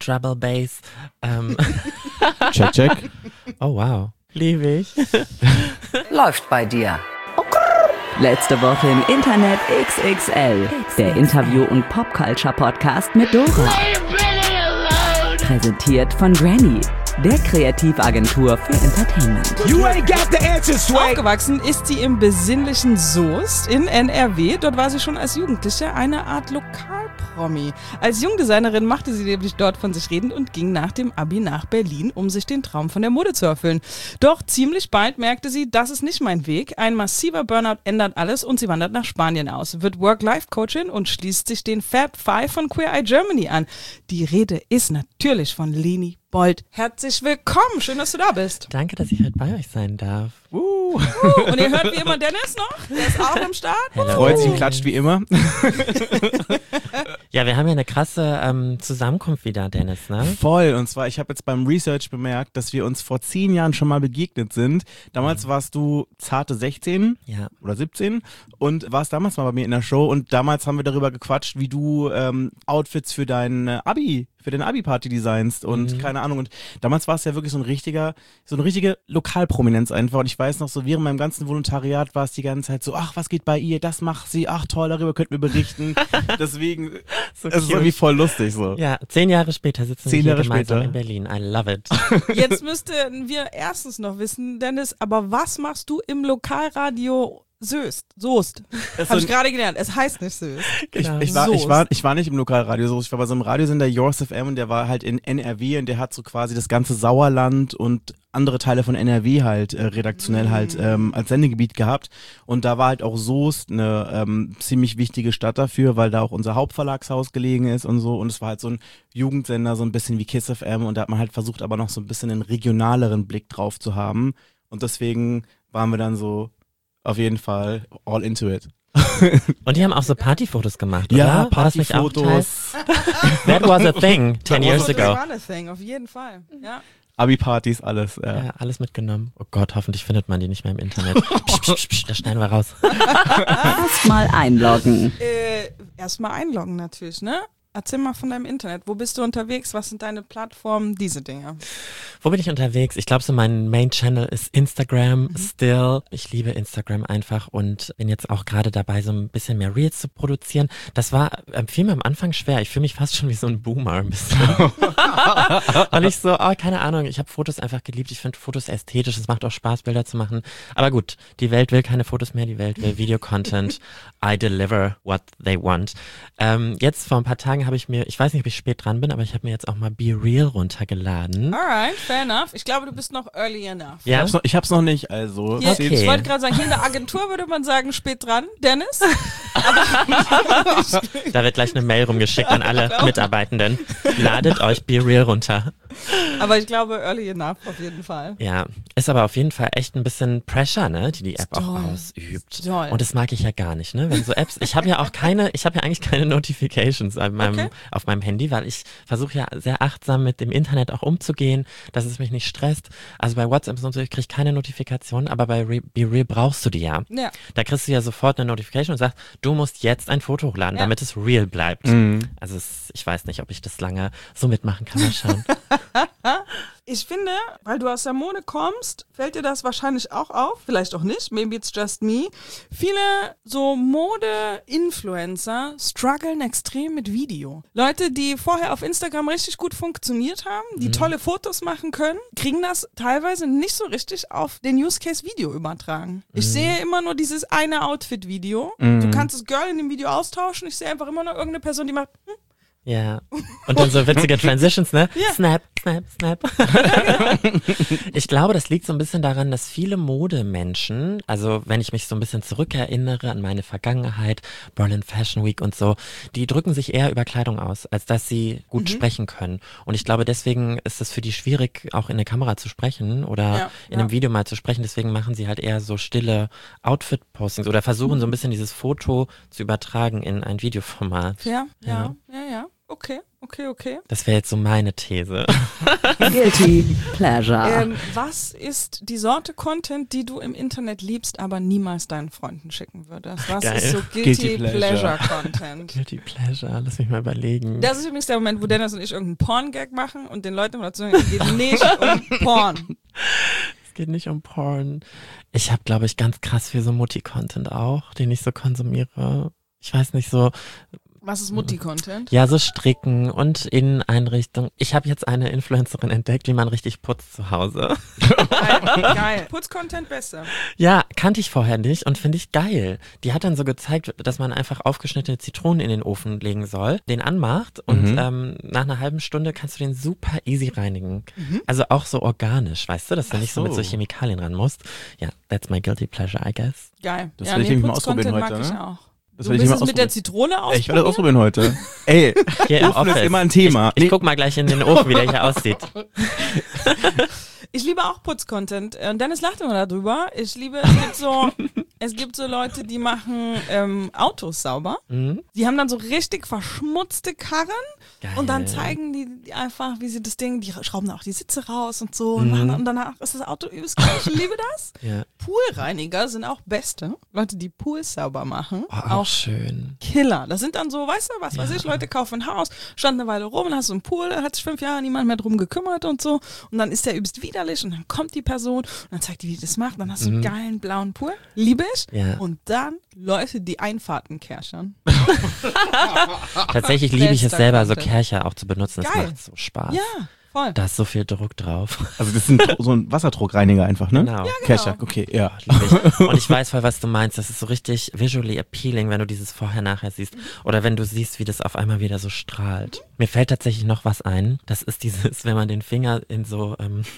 Treble Bass. Check, check. Oh wow, liebe ich. Läuft bei dir. Letzte Woche im Internet XXL. Der Interview- und Popculture-Podcast mit Dora. Präsentiert von Granny, der Kreativagentur für Entertainment. You ain't got the answer, Sway. Aufgewachsen ist sie im besinnlichen Soest in NRW. Dort war sie schon als Jugendliche eine Art Lokalpromi. Als Jungdesignerin machte sie nämlich dort von sich reden und ging nach dem Abi nach Berlin, um sich den Traum von der Mode zu erfüllen. Doch ziemlich bald merkte sie, das ist nicht mein Weg. Ein massiver Burnout ändert alles und sie wandert nach Spanien aus, wird Work-Life-Coachin und schließt sich den Fab Five von Queer Eye Germany an. Die Rede ist natürlich von Leni Bold. Herzlich willkommen, schön, dass du da bist. Danke, dass ich heute bei euch sein darf. Und ihr hört wie immer Dennis noch, der ist auch am Start. Hello. Freut sich, klatscht wie immer. Ja, wir haben ja eine krasse Zusammenkunft wieder, Dennis, ne? Voll. Und zwar, ich habe jetzt beim Research bemerkt, dass wir uns vor 10 Jahren schon mal begegnet sind. Damals warst du zarte 16 oder 17 und warst damals mal bei mir in der Show. Und damals haben wir darüber gequatscht, wie du Outfits für dein für den Abi-Party designst und keine Ahnung. Und damals war es ja wirklich so eine richtige Lokalprominenz einfach. Und ich weiß noch so, während meinem ganzen Volontariat war es die ganze Zeit so, ach, was geht bei ihr, das macht sie, ach toll, darüber könnten wir berichten. Deswegen, So es ist cute. irgendwie voll lustig so. Ja, 10 Jahre später sitzen wir 10 hier Jahre gemeinsam später. in Berlin. I love it. Jetzt müssten wir erstens noch wissen, Dennis, aber was machst du im Lokalradio Soest? Habe ich gerade gelernt. Es heißt nicht Soest. Genau. Ich war nicht im Lokalradio so, ich war bei so einem Radiosender Yours FM und der war halt in NRW und der hat so quasi das ganze Sauerland und andere Teile von NRW halt redaktionell halt als Sendegebiet gehabt und da war halt auch Soest eine ziemlich wichtige Stadt dafür, weil da auch unser Hauptverlagshaus gelegen ist und so und es war halt so ein Jugendsender, so ein bisschen wie Kiss FM und da hat man halt versucht aber noch so ein bisschen einen regionaleren Blick drauf zu haben und deswegen waren wir dann so auf jeden Fall all into it. Und die haben auch so Partyfotos gemacht, Ja, oder? War das nicht auch Teil? Partyfotos, That was a thing 10 years Das ago. war eine Thing, auf jeden Fall. Ja. Abi-Partys, alles. Ja. Ja, alles mitgenommen. Oh Gott, hoffentlich findet man die nicht mehr im Internet. Psch, psch, psch, das schneiden wir raus. Erstmal einloggen. Erstmal einloggen natürlich, ne? Erzähl mal von deinem Internet. Wo bist du unterwegs? Was sind deine Plattformen? Diese Dinge. Wo bin ich unterwegs? Ich glaube, so mein Main-Channel ist Instagram still. Ich liebe Instagram einfach und bin jetzt auch gerade dabei, so ein bisschen mehr Reels zu produzieren. Das war fiel mir am Anfang schwer. Ich fühle mich fast schon wie so ein Boomer ein bisschen. Weil ich so, keine Ahnung, ich habe Fotos einfach geliebt. Ich finde Fotos ästhetisch. Es macht auch Spaß, Bilder zu machen. Aber gut, die Welt will keine Fotos mehr. Die Welt will Video-Content. I deliver what they want. Jetzt vor ein paar Tagen habe ich mir, ich weiß nicht, ob ich spät dran bin, aber ich habe mir jetzt auch mal Be Real runtergeladen. Alright, fair enough. Ich glaube, du bist noch early enough. Ja? Ich hab's noch nicht, also. Ja, Okay. Ich wollte gerade sagen, hier in der Agentur würde man sagen, spät dran, Dennis. Da wird gleich eine Mail rumgeschickt an alle Mitarbeitenden. Ladet euch Be Real runter. Aber ich glaube, early enough auf jeden Fall. Ja, ist aber auf jeden Fall echt ein bisschen Pressure, ne, die App auch Toll. ausübt. Toll. Und das mag ich ja gar nicht, ne, wenn so Apps, ich habe ja eigentlich keine Notifications auf meinem Handy, weil ich versuche ja sehr achtsam mit dem Internet auch umzugehen, dass es mich nicht stresst. Also bei WhatsApp und so, ich kriege keine Notifikation, aber bei Be Real brauchst du die ja. Ja. Da kriegst du ja sofort eine Notification und sagst, du musst jetzt ein Foto hochladen, Ja. damit es real bleibt. Also ich weiß nicht, ob ich das lange so mitmachen kann, mal schauen. Ich finde, weil du aus der Mode kommst, fällt dir das wahrscheinlich auch auf. Vielleicht auch nicht. Maybe it's just me. Viele so Mode-Influencer strugglen extrem mit Video. Leute, die vorher auf Instagram richtig gut funktioniert haben, die tolle Fotos machen können, kriegen das teilweise nicht so richtig auf den Use Case Video übertragen. Ich sehe immer nur dieses eine Outfit-Video. Du kannst das Girl in dem Video austauschen. Ich sehe einfach immer nur irgendeine Person, die macht Ja. Und dann so witzige Transitions, ne? Ja. Snap, snap, snap. Ich glaube, das liegt so ein bisschen daran, dass viele Modemenschen, also wenn ich mich so ein bisschen zurückerinnere an meine Vergangenheit, Berlin Fashion Week und so, die drücken sich eher über Kleidung aus, als dass sie gut sprechen können. Und ich glaube, deswegen ist es für die schwierig, auch in eine Kamera zu sprechen oder in einem Video mal zu sprechen. Deswegen machen sie halt eher so stille Outfit-Postings oder versuchen so ein bisschen dieses Foto zu übertragen in ein Videoformat. ja. Okay. Das wäre jetzt so meine These. Guilty Pleasure. Was ist die Sorte Content, die du im Internet liebst, aber niemals deinen Freunden schicken würdest? Was Geil. ist so Guilty Pleasure Content? Guilty Pleasure, lass mich mal überlegen. Das ist übrigens der Moment, wo Dennis und ich irgendeinen Porn-Gag machen und den Leuten mal zu sagen, es geht nicht um Porn. Es geht nicht um Porn. Ich habe, glaube ich, ganz krass viel so Mutti-Content auch, den ich so konsumiere. Ich weiß nicht, so... Was ist Mutti-Content? Ja, so Stricken und Inneneinrichtung. Ich habe jetzt eine Influencerin entdeckt, wie man richtig putzt zu Hause. Geil. Putz-Content besser. Ja, kannte ich vorher nicht und finde ich geil. Die hat dann so gezeigt, dass man einfach aufgeschnittene Zitronen in den Ofen legen soll, den anmacht und nach einer halben Stunde kannst du den super easy reinigen. Also auch so organisch, weißt du, dass du nicht so mit so Chemikalien ran musst. Ja, that's my guilty pleasure, I guess. Geil. Das will ich nämlich mal ausprobieren Putz-Content heute, mag ich ne? auch. Das Du will ich willst mal es mit der Zitrone ausprobieren? Ich will das ausprobieren heute. Ey, Hier im Ofen ist Office. immer ein Thema. Ich guck mal gleich in den Ofen, wie der hier aussieht. Ich liebe auch Putz-Content. Dennis lacht immer darüber. Es gibt so Leute, die machen Autos sauber. Die haben dann so richtig verschmutzte Karren. Geil. Und dann zeigen die einfach, wie sie das Ding, die schrauben auch die Sitze raus und so. Und danach ist das Auto übelst geil. Ich liebe das. Ja. Poolreiniger sind auch beste. Leute, die Pools sauber machen. Oh, auch schön. Killer. Das sind dann so, weißt du, was weiß ich, Leute kaufen ein Haus, stand eine Weile rum, dann hast du einen Pool, da hat sich 5 Jahre niemand mehr drum gekümmert und so. Und dann ist der übelst widerlich und dann kommt die Person und dann zeigt die, wie die das macht. Dann hast du einen geilen blauen Pool. Liebe ich. Ja. Und dann Leute, die Einfahrten kerchern. Tatsächlich liebe ich es Bester selber, so Content. Kercher auch zu benutzen. Das Geil. macht so Spaß. Ja, voll. Da ist so viel Druck drauf. Also das ist so ein Wasserdruckreiniger einfach, ne? Genau. Kescher, okay, ja. Lieb ich. Und ich weiß voll, was du meinst. Das ist so richtig visually appealing, wenn du dieses Vorher-Nachher siehst. Oder wenn du siehst, wie das auf einmal wieder so strahlt. Mir fällt tatsächlich noch was ein. Das ist dieses, wenn man den Finger in so,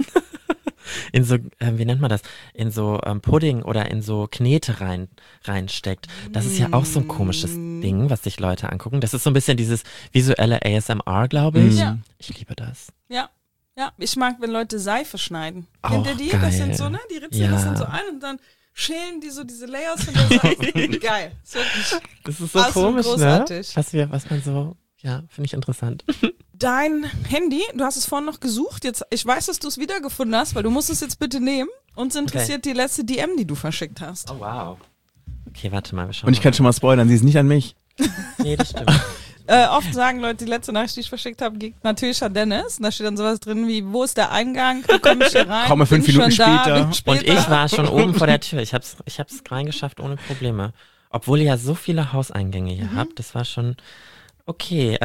wie nennt man das? In so Pudding oder in so Knete reinsteckt. Das ist ja auch so ein komisches Ding, was sich Leute angucken. Das ist so ein bisschen dieses visuelle ASMR, glaube ich. Ja. Ich liebe das. Ja. Ja, ich mag, wenn Leute Seife schneiden. Auch Kennt ihr die? geil. Das sind so, ne? Die ritzen Ja. das dann so ein und dann schälen die so diese Layers von der Seife. Geil. Ist wirklich Das ist so absolut komisch, großartig. ne? Was man so, ja, finde ich interessant. Dein Handy, du hast es vorhin noch gesucht. Jetzt, ich weiß, dass du es wiedergefunden hast, weil du musst es jetzt bitte nehmen. Uns interessiert die letzte DM, die du verschickt hast. Oh, wow. Okay, warte mal, wir schauen Und ich kann schon mal spoilern, sie ist nicht an mich. Nee, das stimmt. Oft sagen Leute, die letzte Nachricht, die ich verschickt habe, geht natürlich an Dennis. Und da steht dann sowas drin wie, wo ist der Eingang? Wo komme ich hier rein? Komme 5 Bin Minuten schon da, später. bin später. Und ich war schon oben vor der Tür. Ich hab's reingeschafft ohne Probleme. Obwohl ihr ja so viele Hauseingänge hier habt. Das war schon okay.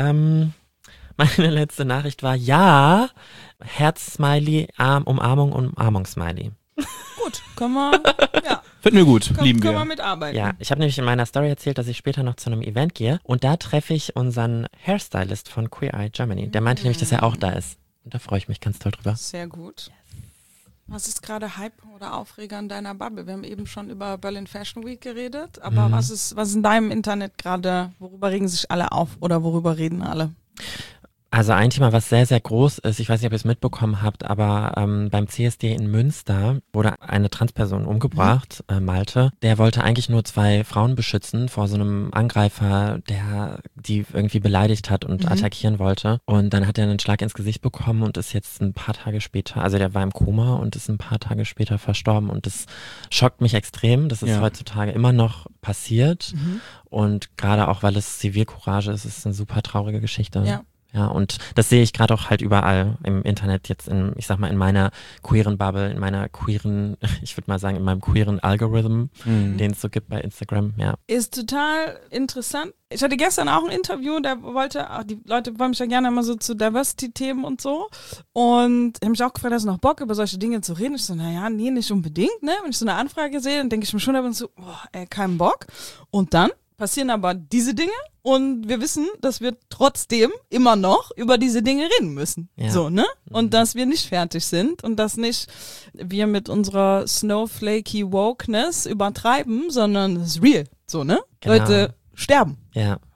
Meine letzte Nachricht war, ja, Herz-Smiley, Umarmung-Smiley. Gut, können wir, ja, Finden wir gut, lieben können wir wir. mitarbeiten. Ja, ich habe nämlich in meiner Story erzählt, dass ich später noch zu einem Event gehe. Und da treffe ich unseren Hairstylist von Queer Eye Germany. Der meinte nämlich, dass er auch da ist. Und da freue ich mich ganz toll drüber. Sehr gut. Was ist gerade Hype oder Aufreger in deiner Bubble? Wir haben eben schon über Berlin Fashion Week geredet, aber was ist in deinem Internet gerade, worüber regen sich alle auf oder worüber reden alle? Also ein Thema, was sehr, sehr groß ist, ich weiß nicht, ob ihr es mitbekommen habt, aber beim CSD in Münster wurde eine Transperson umgebracht, Malte. Der wollte eigentlich nur 2 Frauen beschützen vor so einem Angreifer, der die irgendwie beleidigt hat und attackieren wollte. Und dann hat er einen Schlag ins Gesicht bekommen und ist jetzt ein paar Tage später, also der war im Koma und ist ein paar Tage später verstorben. Und das schockt mich extrem. Das ist heutzutage immer noch passiert. Und gerade auch, weil es Zivilcourage ist, ist es eine super traurige Geschichte. Ja. Ja, und das sehe ich gerade auch halt überall im Internet, jetzt ich sag mal, in meiner queeren Bubble, in meiner queeren, ich würde mal sagen, in meinem queeren Algorithm, den es so gibt bei Instagram, ja. Ist total interessant. Ich hatte gestern auch ein Interview, die Leute wollen mich ja gerne immer so zu Diversity-Themen und so. Und ich habe mich auch gefragt, hast du noch Bock, über solche Dinge zu reden? Ich so, naja, nee, nicht unbedingt, ne? Wenn ich so eine Anfrage sehe, dann denke ich mir schon ab und zu, keinen Bock. Und dann passieren aber diese Dinge und wir wissen, dass wir trotzdem immer noch über diese Dinge reden müssen. Ja. So, ne? Und dass wir nicht fertig sind und dass nicht wir mit unserer snowflakey Wokeness übertreiben, sondern es ist real. So, ne? Genau. Leute sterben. Ja,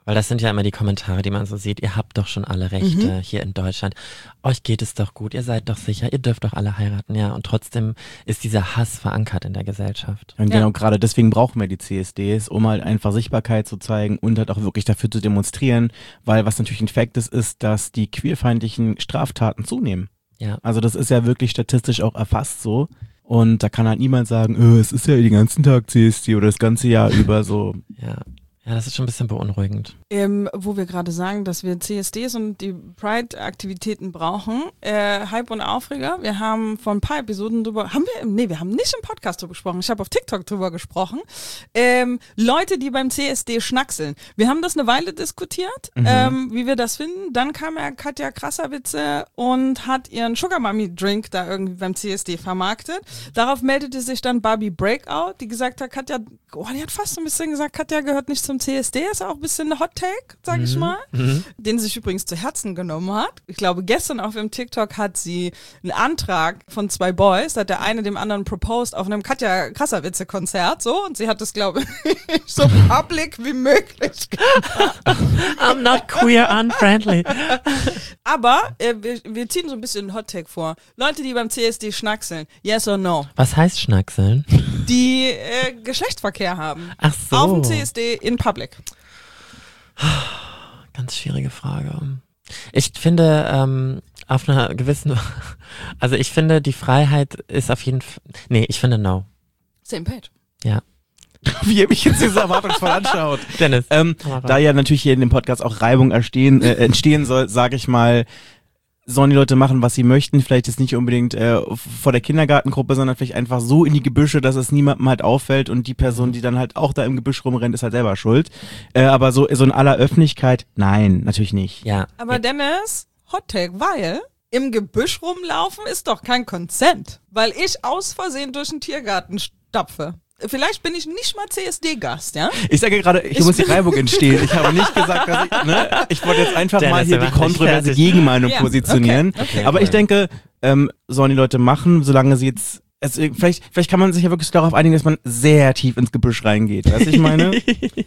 Weil das sind ja immer die Kommentare, die man so sieht. Ihr habt doch schon alle Rechte hier in Deutschland. Euch geht es doch gut, ihr seid doch sicher, ihr dürft doch alle heiraten, ja. Und trotzdem ist dieser Hass verankert in der Gesellschaft. Und genau, gerade deswegen brauchen wir die CSDs, um halt einfach Sichtbarkeit zu zeigen und halt auch wirklich dafür zu demonstrieren, weil was natürlich ein Fakt ist, dass die queerfeindlichen Straftaten zunehmen. Ja. Also das ist ja wirklich statistisch auch erfasst so. Und da kann halt niemand sagen, es ist ja den ganzen Tag CSD oder das ganze Jahr über so. Ja, das ist schon ein bisschen beunruhigend. Wo wir gerade sagen, dass wir CSDs und die Pride-Aktivitäten brauchen, Hype und Aufreger. Wir haben vor ein paar Episoden drüber, wir haben nicht im Podcast drüber gesprochen, ich habe auf TikTok drüber gesprochen. Leute, die beim CSD schnackseln. Wir haben das eine Weile diskutiert, wie wir das finden. Dann kam ja Katja Krasavice und hat ihren Sugar Mummy Drink da irgendwie beim CSD vermarktet. Darauf meldete sich dann Barbie Breakout, die gesagt hat, die hat fast ein bisschen gesagt, Katja gehört nicht zum CSD, ist auch ein bisschen ein Hot Take, sag ich mal, den sie sich übrigens zu Herzen genommen hat. Ich glaube, gestern auf dem TikTok hat sie einen Antrag von 2 Boys, da hat der eine dem anderen proposed auf einem Katja Krasavice-Konzert, so, und sie hat das, glaube ich, so public wie möglich gemacht. I'm not queer unfriendly. Aber wir ziehen so ein bisschen einen Hot Take vor. Leute, die beim CSD schnackseln, yes or no? Was heißt schnackseln? Die Geschlechtsverkehr haben. Ach so. Auf dem CSD in public. Ganz schwierige Frage. Ich finde, auf einer gewissen, also ich finde, die Freiheit ist auf jeden Fall, ich finde no. Same page. Ja. Wie er mich jetzt so erwartungsvoll anschaut. Dennis. Da ja natürlich hier in dem Podcast auch Reibung entstehen soll, sage ich mal, sollen die Leute machen, was sie möchten, vielleicht jetzt nicht unbedingt vor der Kindergartengruppe, sondern vielleicht einfach so in die Gebüsche, dass es niemandem halt auffällt und die Person, die dann halt auch da im Gebüsch rumrennt, ist halt selber schuld. Aber so in aller Öffentlichkeit, nein, natürlich nicht. Ja. Aber Dennis, Hot Take, weil im Gebüsch rumlaufen ist doch kein Consent, weil ich aus Versehen durch den Tiergarten stapfe. Vielleicht bin ich nicht mal CSD-Gast, ja? Ich sage gerade, hier muss die Reibung entstehen. Ich habe nicht gesagt, dass ich wollte jetzt einfach mal hier die kontroverse Gegenmeinung positionieren. Okay. Aber ich denke, sollen die Leute machen, solange sie jetzt, vielleicht kann man sich ja wirklich darauf einigen, dass man sehr tief ins Gebüsch reingeht. Weißt du, ich meine?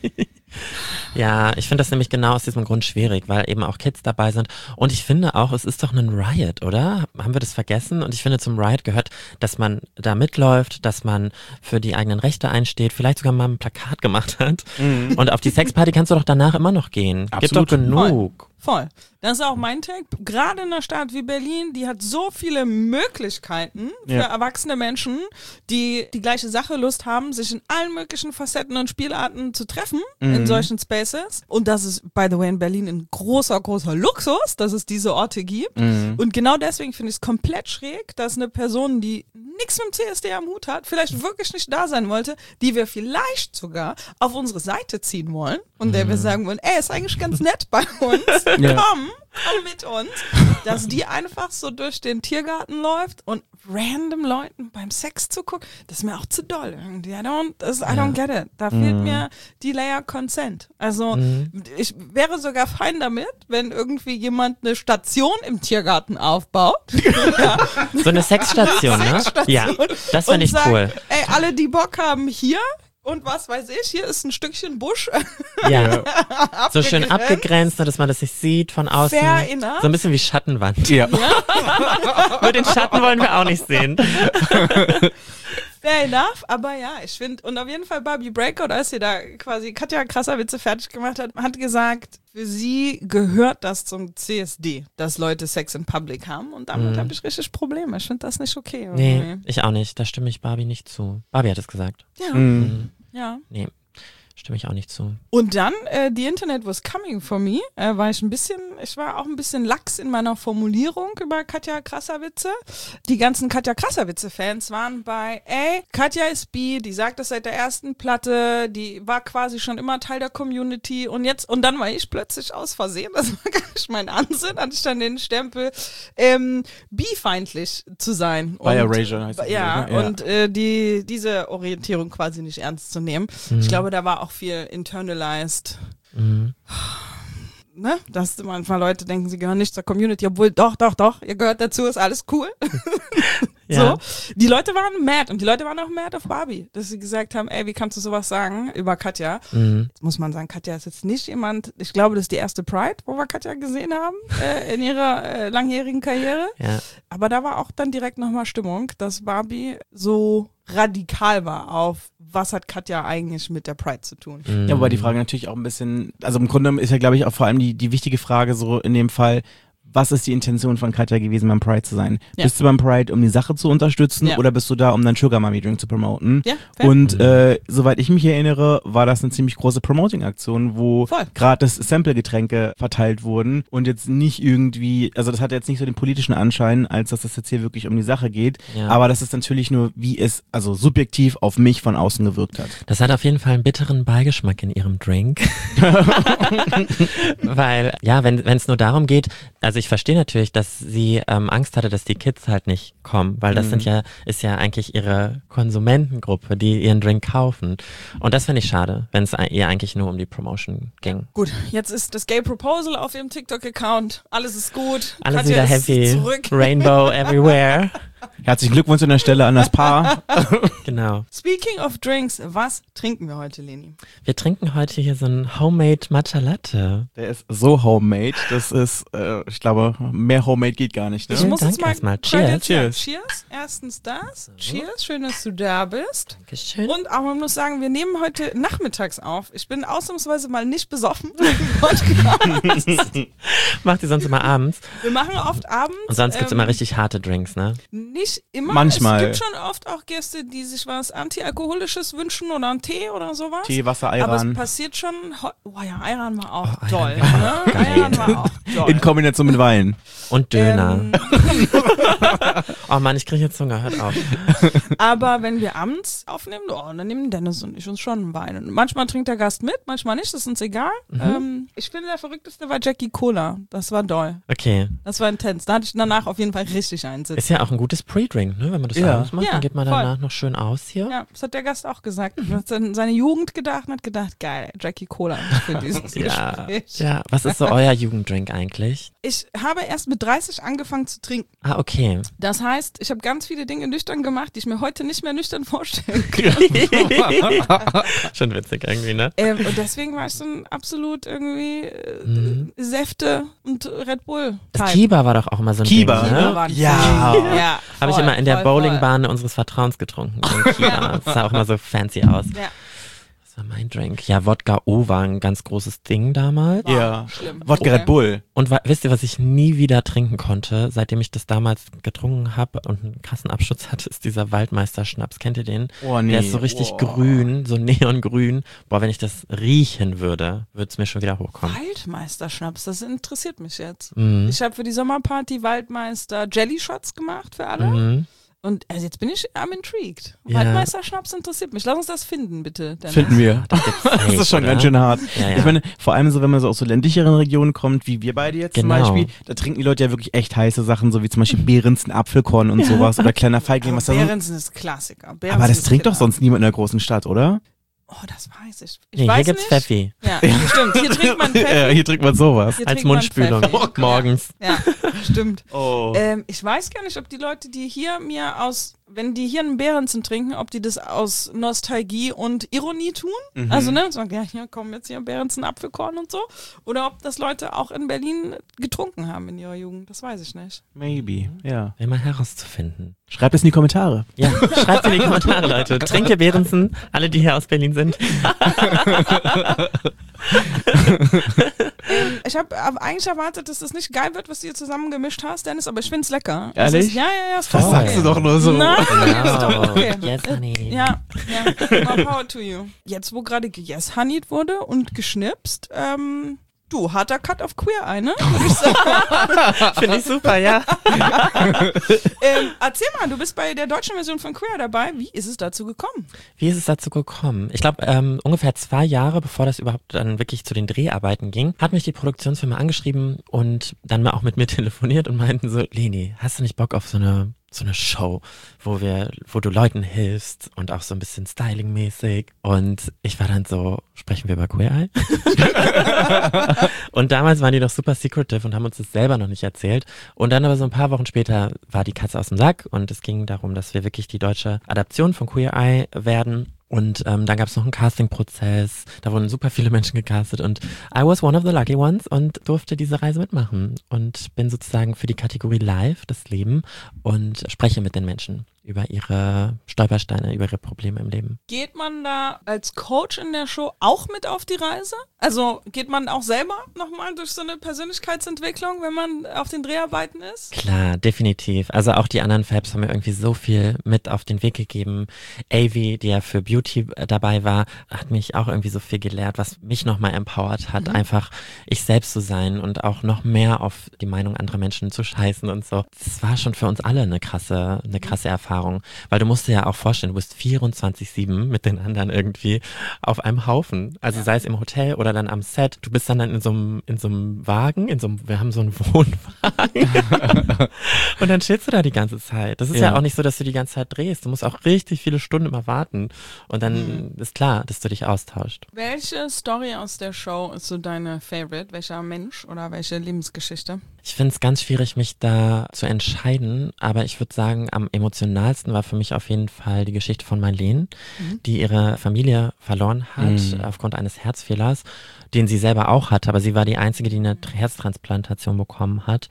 Ja, ich finde das nämlich genau aus diesem Grund schwierig, weil eben auch Kids dabei sind. Und ich finde auch, es ist doch ein Riot, oder? Haben wir das vergessen? Und ich finde, zum Riot gehört, dass man da mitläuft, dass man für die eigenen Rechte einsteht, vielleicht sogar mal ein Plakat gemacht hat. Mhm. Und auf die Sexparty kannst du doch danach immer noch gehen. Absolut. Gibt doch genug. Voll. Das ist auch mein Take. Gerade in einer Stadt wie Berlin, die hat so viele Möglichkeiten für erwachsene Menschen, die die gleiche Sache Lust haben, sich in allen möglichen Facetten und Spielarten zu treffen in solchen Spaces. Und das ist, by the way, in Berlin ein großer, großer Luxus, dass es diese Orte gibt. Und genau deswegen finde ich es komplett schräg, dass eine Person, die nichts mit dem CSD am Hut hat, vielleicht wirklich nicht da sein wollte, die wir vielleicht sogar auf unsere Seite ziehen wollen und der wir sagen wollen, ist eigentlich ganz nett bei uns. Komm mit uns, dass die einfach so durch den Tiergarten läuft und random Leuten beim Sex zuguckt, das ist mir auch zu doll irgendwie. I don't get it. Da fehlt mir die Layer Consent. Also ich wäre sogar fein damit, wenn irgendwie jemand eine Station im Tiergarten aufbaut. So eine Sexstation, ne? Ja, das finde ich cool. Ey, alle, die Bock haben, hier. Und was weiß ich, hier ist ein Stückchen Busch. Ja, so schön abgegrenzt, dass man das nicht sieht von außen. Fair enough. So ein bisschen wie Schattenwand. Ja. Nur den Schatten wollen wir auch nicht sehen. Fair enough, aber ja, ich finde, und auf jeden Fall Barbie Breakout, als sie da quasi Katja Krasavice fertig gemacht hat gesagt, für sie gehört das zum CSD, dass Leute Sex in Public haben und damit habe ich richtig Probleme. Ich finde das nicht okay. Irgendwie. Nee, ich auch nicht. Da stimme ich Barbie nicht zu. Barbie hat es gesagt. Ja. Ja. Nee. Stimme ich auch nicht zu. Und dann, The Internet was coming for me, ich war auch ein bisschen lax in meiner Formulierung über Katja Krasavice. Die ganzen Katja Krasavice-Fans waren bei, Katja ist bi, die sagt das seit der ersten Platte, die war quasi schon immer Teil der Community und dann war ich plötzlich aus Versehen, das war gar nicht mein Ansinn, hatte ich dann den Stempel, bi-feindlich zu sein. Bei Erasure heißt es. Ja, und diese Orientierung quasi nicht ernst zu nehmen. Ich glaube, da war auch viel internalized. Ne? Dass manchmal Leute denken, sie gehören nicht zur Community, obwohl doch, ihr gehört dazu, ist alles cool. Ja. So. Die Leute waren mad und die Leute waren auch mad auf Barbie, dass sie gesagt haben, ey, wie kannst du sowas sagen über Katja? Jetzt muss man sagen, Katja ist jetzt nicht jemand, ich glaube, das ist die erste Pride, wo wir Katja gesehen haben in ihrer langjährigen Karriere. Ja. Aber da war auch dann direkt nochmal Stimmung, dass Barbie so radikal war auf, was hat Katja eigentlich mit der Pride zu tun. Ja, wobei die Frage natürlich auch ein bisschen, also im Grunde ist ja, glaube ich, auch vor allem die wichtige Frage so in dem Fall, was ist die Intention von Katja gewesen, beim Pride zu sein? Ja. Bist du beim Pride, um die Sache zu unterstützen Ja. oder bist du da, um deinen Sugar Mummy Drink zu promoten? Ja, fair. Und soweit ich mich erinnere, war das eine ziemlich große Promoting-Aktion, wo Voll. gratis Sample-Getränke verteilt wurden und jetzt nicht irgendwie, also das hat jetzt nicht so den politischen Anschein, als dass das jetzt hier wirklich um die Sache geht, Ja. aber das ist natürlich nur, wie es also subjektiv auf mich von außen gewirkt hat. Das hat auf jeden Fall einen bitteren Beigeschmack in ihrem Drink. Weil, ja, wenn es nur darum geht, also ich verstehe natürlich, dass sie Angst hatte, dass die Kids halt nicht kommen, weil das ist ja eigentlich ihre Konsumentengruppe, die ihren Drink kaufen. Und das finde ich schade, wenn es ihr eigentlich nur um die Promotion ging. Gut, jetzt ist das Gay Proposal auf ihrem TikTok-Account. Alles ist gut. Alles Katja wieder ist happy, zurück. Rainbow everywhere. Herzlichen Glückwunsch an der Stelle an das Paar. Genau. Speaking of Drinks, was trinken wir heute, Leni? Wir trinken heute hier so ein Homemade Matcha Latte. Der ist so homemade, das ist, ich glaube, mehr homemade geht gar nicht, ne? Vielen muss Dank jetzt mal erstmal. Credits Cheers. sagen. Cheers. Erstens das. Cheers. Schön, dass du da bist. Dankeschön. Und aber man muss sagen, wir nehmen heute nachmittags auf. Ich bin ausnahmsweise mal nicht besoffen im Podcast. Macht ihr sonst immer abends? Wir machen oft abends. Und sonst gibt's immer richtig harte Drinks, ne? Nicht immer. Manchmal. Es gibt schon oft auch Gäste, die sich was Antialkoholisches wünschen oder einen Tee oder sowas. Tee, Wasser, Aber Ayran. es passiert schon. Oh ja, Ayran war auch Oh, toll. Ayran war Ne? geil. Ayran war auch toll. In Kombination mit Wein. Und Döner. Ähm, Oh Mann, ich kriege jetzt Hunger, hört auf. Aber wenn wir abends aufnehmen, dann nehmen Dennis und ich uns schon einen Wein. Und manchmal trinkt der Gast mit, manchmal nicht, das ist uns egal. Ich finde, der verrückteste war Jackie Cola. Das war doll. Okay. Das war intens. Da hatte ich danach auf jeden Fall richtig einen Sitz. Ist ja auch ein gutes Pre-Drink, ne? Wenn man das Ja. abends macht, Ja, dann geht man voll. danach noch schön aus hier. Ja, das hat der Gast auch gesagt. Er hat an seine Jugend gedacht und hat gedacht, geil, Jackie Cola für dieses Ja, Gespräch. ja. Was ist so euer Jugenddrink eigentlich? Ich habe erst mit 30 angefangen zu trinken. Ah, okay. Das heißt, ich habe ganz viele Dinge nüchtern gemacht, die ich mir heute nicht mehr nüchtern vorstellen kann. Schon witzig irgendwie, ne? Und deswegen war ich so ein absolut irgendwie Säfte und Red Bull. Das Kiba war doch auch immer so ein Kiba, Ding, ne? ne? War ein Ja. Ding. Ja, Habe ich voll, immer in der voll, voll. Bowlingbahn unseres Vertrauens getrunken. So ein Kiba. Das sah auch immer so fancy aus. Ja. Das war mein Drink. Ja, Wodka O war ein ganz großes Ding damals. Ja. Schlimm. Wodka Okay. Red Bull. Und wisst ihr, was ich nie wieder trinken konnte, seitdem ich das damals getrunken habe und einen krassen Abschutz hatte, ist dieser Waldmeister-Schnaps. Kennt ihr den? Oh nee. Der ist so richtig grün, so neongrün. Boah, wenn ich das riechen würde, würde es mir schon wieder hochkommen. Waldmeister-Schnaps, das interessiert mich jetzt. Mhm. Ich habe für die Sommerparty Waldmeister Jelly-Shots gemacht für alle. Mhm. Und also jetzt bin ich intrigued. Ja. Waldmeister-Schnaps interessiert mich. Lass uns das finden, bitte. Dennis. Finden wir. Das gibt's Das safe, ist schon oder? ganz schön hart. Ja, ja. Ich meine, vor allem so, wenn man so aus so ländlicheren Regionen kommt, wie wir beide jetzt Genau. zum Beispiel, da trinken die Leute ja wirklich echt heiße Sachen, so wie zum Beispiel Behrensen, Apfelkorn und sowas oder kleiner Feigling. Was da so. Behrensen ist Klassiker. Aber Behrensen das ist trinkt doch Killer. sonst niemand in der großen Stadt, oder? Oh, das weiß ich. Ich Nee, weiß hier gibt's nicht. Pfeffi. Ja, stimmt. Hier trinkt man Pfeffi. Hier trinkt man sowas. Hier Als trinkt man Mundspülung. Pfeffi. Morgens. Ja, stimmt. Oh. Ich weiß gar nicht, ob die Leute, die hier wenn die hier einen Behrensen trinken, ob die das aus Nostalgie und Ironie tun. Also, ne, sagen, ja, hier kommen jetzt hier Behrensen, Apfelkorn und so. Oder ob das Leute auch in Berlin getrunken haben in ihrer Jugend. Das weiß ich nicht. Maybe, ja. Wäre mal herauszufinden. Schreibt es in die Kommentare. Ja, schreibt in die Kommentare, Leute. Trinke Behrensen, alle, die hier aus Berlin sind. Ich habe eigentlich erwartet, dass das nicht geil wird, was du hier zusammen gemischt hast, Dennis, aber ich finde es lecker. Ehrlich? Es ist, ja, ist Das voll. sagst du doch nur so. Nein, Genau. ist doch okay. Yes, honey. Ja, more power to you. Jetzt, wo gerade yes-honeyed wurde und geschnipst, du, harter Cut auf Queer Eye, ne? Würde ich sagen. Finde ich super, ja. Erzähl mal, du bist bei der deutschen Version von Queer dabei. Wie ist es dazu gekommen? Wie ist es dazu gekommen? Ich glaube, ungefähr 2 Jahre, bevor das überhaupt dann wirklich zu den Dreharbeiten ging, hat mich die Produktionsfirma angeschrieben und dann mal auch mit mir telefoniert und meinten so, Leni, hast du nicht Bock auf so eine so eine Show, wo du Leuten hilfst und auch so ein bisschen stylingmäßig. Und ich war dann so, sprechen wir über Queer Eye? Und damals waren die noch super secretive und haben uns das selber noch nicht erzählt. Und dann aber so ein paar Wochen später war die Katze aus dem Sack und es ging darum, dass wir wirklich die deutsche Adaption von Queer Eye werden. Und dann gab es noch einen Casting-Prozess, da wurden super viele Menschen gecastet und I was one of the lucky ones und durfte diese Reise mitmachen und bin sozusagen für die Kategorie Live, das Leben, und spreche mit den Menschen über ihre Stolpersteine, über ihre Probleme im Leben. Geht man da als Coach in der Show auch mit auf die Reise? Also geht man auch selber nochmal durch so eine Persönlichkeitsentwicklung, wenn man auf den Dreharbeiten ist? Klar, definitiv. Also auch die anderen Fabs haben mir irgendwie so viel mit auf den Weg gegeben. Avi, die ja für Beauty dabei war, hat mich auch irgendwie so viel gelehrt, was mich nochmal empowert hat, einfach ich selbst zu sein und auch noch mehr auf die Meinung anderer Menschen zu scheißen und so. Das war schon für uns alle eine krasse Erfahrung. Weil du musst dir ja auch vorstellen, du bist 24/7 mit den anderen irgendwie auf einem Haufen. Also sei es im Hotel oder dann am Set. Du bist dann in so einem Wagen, wir haben so einen Wohnwagen. Und dann chillst du da die ganze Zeit. Das ist ja auch nicht so, dass du die ganze Zeit drehst. Du musst auch richtig viele Stunden immer warten. Und dann ist klar, dass du dich austauscht. Welche Story aus der Show ist so deine Favorite? Welcher Mensch oder welche Lebensgeschichte? Ich finde es ganz schwierig, mich da zu entscheiden, aber ich würde sagen, am emotionalsten war für mich auf jeden Fall die Geschichte von Marlene, die ihre Familie verloren hat aufgrund eines Herzfehlers, den sie selber auch hatte, aber sie war die Einzige, die eine Herztransplantation bekommen hat.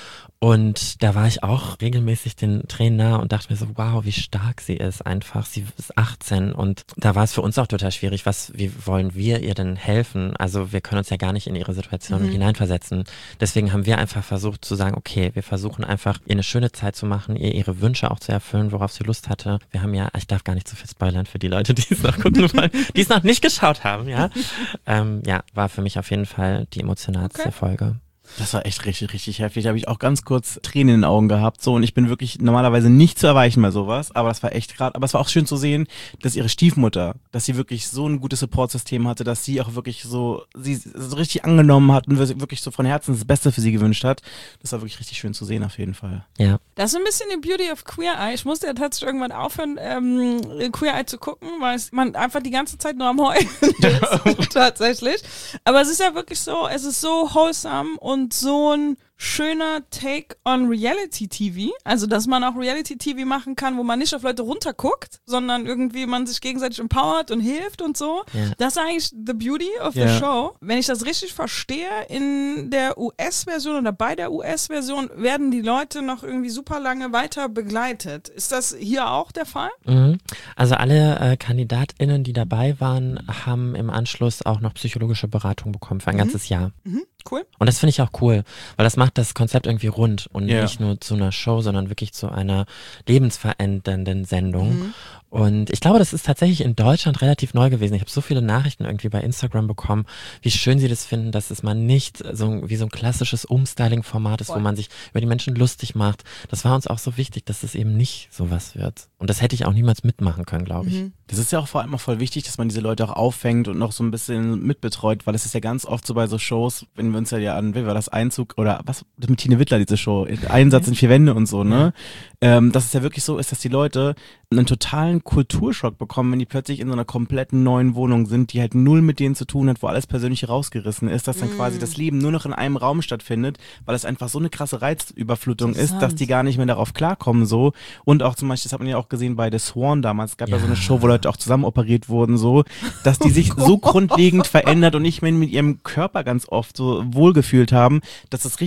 Und da war ich auch regelmäßig den Tränen nahe und dachte mir so, wow, wie stark sie ist einfach. Sie ist 18 und da war es für uns auch total schwierig. Wie wollen wir ihr denn helfen? Also wir können uns ja gar nicht in ihre Situation hineinversetzen. Deswegen haben wir einfach versucht zu sagen, okay, wir versuchen einfach, ihr eine schöne Zeit zu machen, ihr ihre Wünsche auch zu erfüllen, worauf sie Lust hatte. Wir haben ja, ich darf gar nicht zu viel spoilern für die Leute, die es noch gucken wollen, die es noch nicht geschaut haben, ja. War für mich auf jeden Fall die emotionalste Folge. Das war echt richtig, richtig heftig. Da habe ich auch ganz kurz Tränen in den Augen gehabt. So, und ich bin wirklich normalerweise nicht zu erweichen bei sowas. Aber das war echt gerade, aber es war auch schön zu sehen, dass ihre Stiefmutter, dass sie wirklich so ein gutes Supportsystem hatte, dass sie auch wirklich sie so richtig angenommen hat und wirklich so von Herzen das Beste für sie gewünscht hat. Das war wirklich richtig schön zu sehen, auf jeden Fall. Ja. Das ist ein bisschen die Beauty of Queer Eye. Ich musste ja tatsächlich irgendwann aufhören, Queer Eye zu gucken, weil man einfach die ganze Zeit nur am Heulen ist. Tatsächlich. Aber es ist ja wirklich so, es ist so wholesome und so ein schöner Take on Reality TV. Also, dass man auch Reality TV machen kann, wo man nicht auf Leute runterguckt, sondern irgendwie man sich gegenseitig empowert und hilft und so. Ja. Das ist eigentlich the beauty of the show. Wenn ich das richtig verstehe, in der US-Version oder bei der US-Version werden die Leute noch irgendwie super lange weiter begleitet. Ist das hier auch der Fall? Also alle KandidatInnen, die dabei waren, haben im Anschluss auch noch psychologische Beratung bekommen für ein ganzes Jahr. Cool. Und das finde ich auch cool, weil das macht das Konzept irgendwie rund und nicht nur zu einer Show, sondern wirklich zu einer lebensverändernden Sendung. Und ich glaube, das ist tatsächlich in Deutschland relativ neu gewesen. Ich habe so viele Nachrichten irgendwie bei Instagram bekommen, wie schön sie das finden, dass es mal nicht wie so ein klassisches Umstyling-Format ist, wo man sich über die Menschen lustig macht. Das war uns auch so wichtig, dass es eben nicht sowas wird. Und das hätte ich auch niemals mitmachen können, glaube ich. Das ist ja auch vor allem auch voll wichtig, dass man diese Leute auch auffängt und noch so ein bisschen mitbetreut, weil es ist ja ganz oft so bei so Shows, wenn wir uns ja an, wie war das, Einzug oder was mit Tine Wittler, diese Show, Einsatz in 4 Wände und so, ne? Dass es ja wirklich so ist, dass die Leute einen totalen Kulturschock bekommen, wenn die plötzlich in so einer kompletten neuen Wohnung sind, die halt null mit denen zu tun hat, wo alles persönlich rausgerissen ist, dass dann quasi das Leben nur noch in einem Raum stattfindet, weil es einfach so eine krasse Reizüberflutung ist, dass die gar nicht mehr darauf klarkommen so. Und auch zum Beispiel, das hat man ja auch gesehen bei The Swan damals, es gab ja so eine Show, wo Leute auch zusammen operiert wurden, so, dass die sich so grundlegend verändert und nicht mehr mit ihrem Körper ganz oft so wohlgefühlt haben, dass das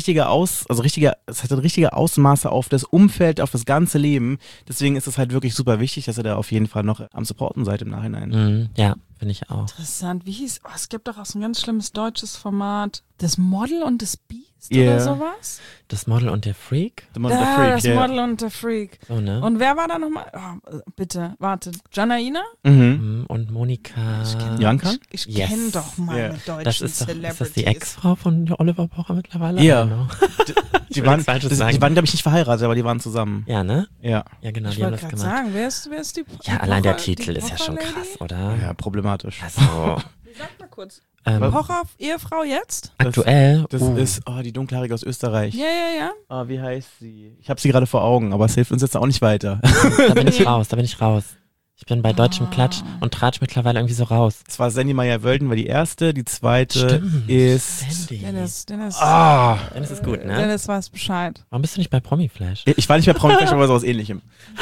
es hat richtige Ausmaße auf das Umfeld, auf das ganze Leben. Deswegen ist es halt wirklich super wichtig, dass ihr da auf jeden Fall noch am Supporten seid im Nachhinein. Ja, finde ich auch. Interessant. Wie hieß, es gibt doch auch so ein ganz schlimmes deutsches Format. Das Model und das Beast oder sowas? Das Model und der Freak? Das Model und der Freak. So, ne? Und wer war da nochmal? Oh, bitte, warte. Janaina? Und Monika Jankan? Ich kenne doch meine deutschen Celebrities. Ist das die Ex-Frau von Oliver Pocher mittlerweile? Ja. Die waren, glaube ich, nicht verheiratet, aber die waren zusammen. Ja, ne? Ja. Ja, genau, ich die haben das gerade gemacht. Sagen, wer ist die Ja, allein der Titel ist ja schon krass, oder? Ja, problematisch. Also, Sag mal kurz. Horror-Ehefrau jetzt? Aktuell? Das ist die Dunkelhaarige aus Österreich. Ja. Wie heißt sie? Ich habe sie gerade vor Augen, aber es hilft uns jetzt auch nicht weiter. Da bin ich raus. Ich bin bei deutschem Klatsch und Tratsch mittlerweile irgendwie so raus. Es war Sandy Meyer-Wölden, war die erste. Die zweite ist... Sandy. Dennis Dennis ist gut, ne? Dennis weiß Bescheid. Warum bist du nicht bei Promiflash? Ich war nicht bei Promiflash, aber sowas Ähnlichem.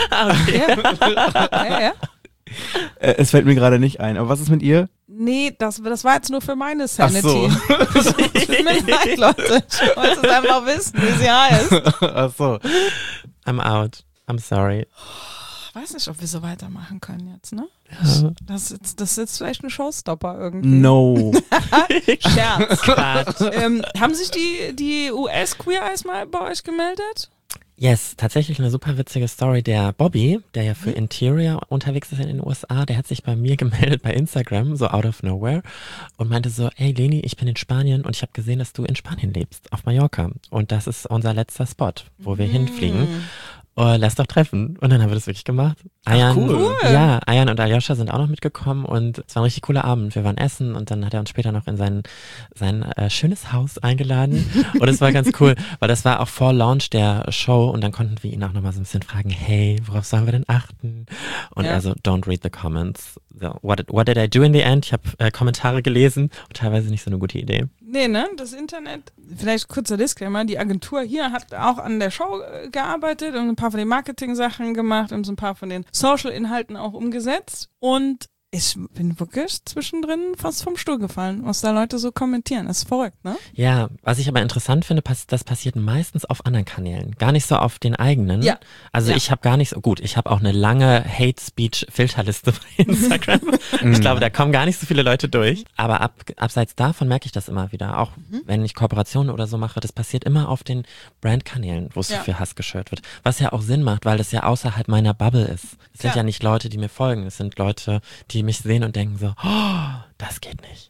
Ja. Es fällt mir gerade nicht ein. Aber was ist mit ihr? Nee, das war jetzt nur für meine Sanity. Ach so. Tut mir leid, Leute. Ich wollte es einfach wissen, wie sie heißt. Ach so. I'm out. I'm sorry. Ich weiß nicht, ob wir so weitermachen können jetzt, ne? Ja. Das ist jetzt vielleicht ein Showstopper irgendwie. No. Scherz. Haben sich die US-Queer-Eyes mal bei euch gemeldet? Yes, tatsächlich eine super witzige Story. Der Bobby, der ja für Interior unterwegs ist in den USA, der hat sich bei mir gemeldet bei Instagram, so out of nowhere, und meinte so, ey Leni, ich bin in Spanien und ich habe gesehen, dass du in Spanien lebst, auf Mallorca. Und das ist unser letzter Spot, wo wir hinfliegen. Lass doch treffen. Und dann haben wir das wirklich gemacht. Ayan, cool. Ja, Ayan und Aljoscha sind auch noch mitgekommen und es war ein richtig cooler Abend. Wir waren essen und dann hat er uns später noch in sein schönes Haus eingeladen und es war ganz cool, weil das war auch vor Launch der Show und dann konnten wir ihn auch nochmal so ein bisschen fragen, hey, worauf sollen wir denn achten? Und er so, don't read the comments. So, what did I do in the end? Ich habe Kommentare gelesen und teilweise nicht so eine gute Idee. Nee, ne? Das Internet, vielleicht kurzer Disclaimer, die Agentur hier hat auch an der Show gearbeitet und ein paar von den Marketing-Sachen gemacht und so ein paar von den Social-Inhalten auch umgesetzt und ich bin wirklich zwischendrin fast vom Stuhl gefallen, was da Leute so kommentieren. Das ist verrückt, ne? Ja, was ich aber interessant finde, das passiert meistens auf anderen Kanälen, gar nicht so auf den eigenen. Ja. Also ich habe gar nicht so, gut, ich habe auch eine lange Hate-Speech-Filterliste bei Instagram. Ich glaube, da kommen gar nicht so viele Leute durch. Aber abseits davon merke ich das immer wieder. Auch wenn ich Kooperationen oder so mache, das passiert immer auf den Brand-Kanälen, wo es so viel Hass geschürt wird. Was ja auch Sinn macht, weil das ja außerhalb meiner Bubble ist. Es sind ja nicht Leute, die mir folgen, es sind Leute, die mich sehen und denken so, das geht nicht.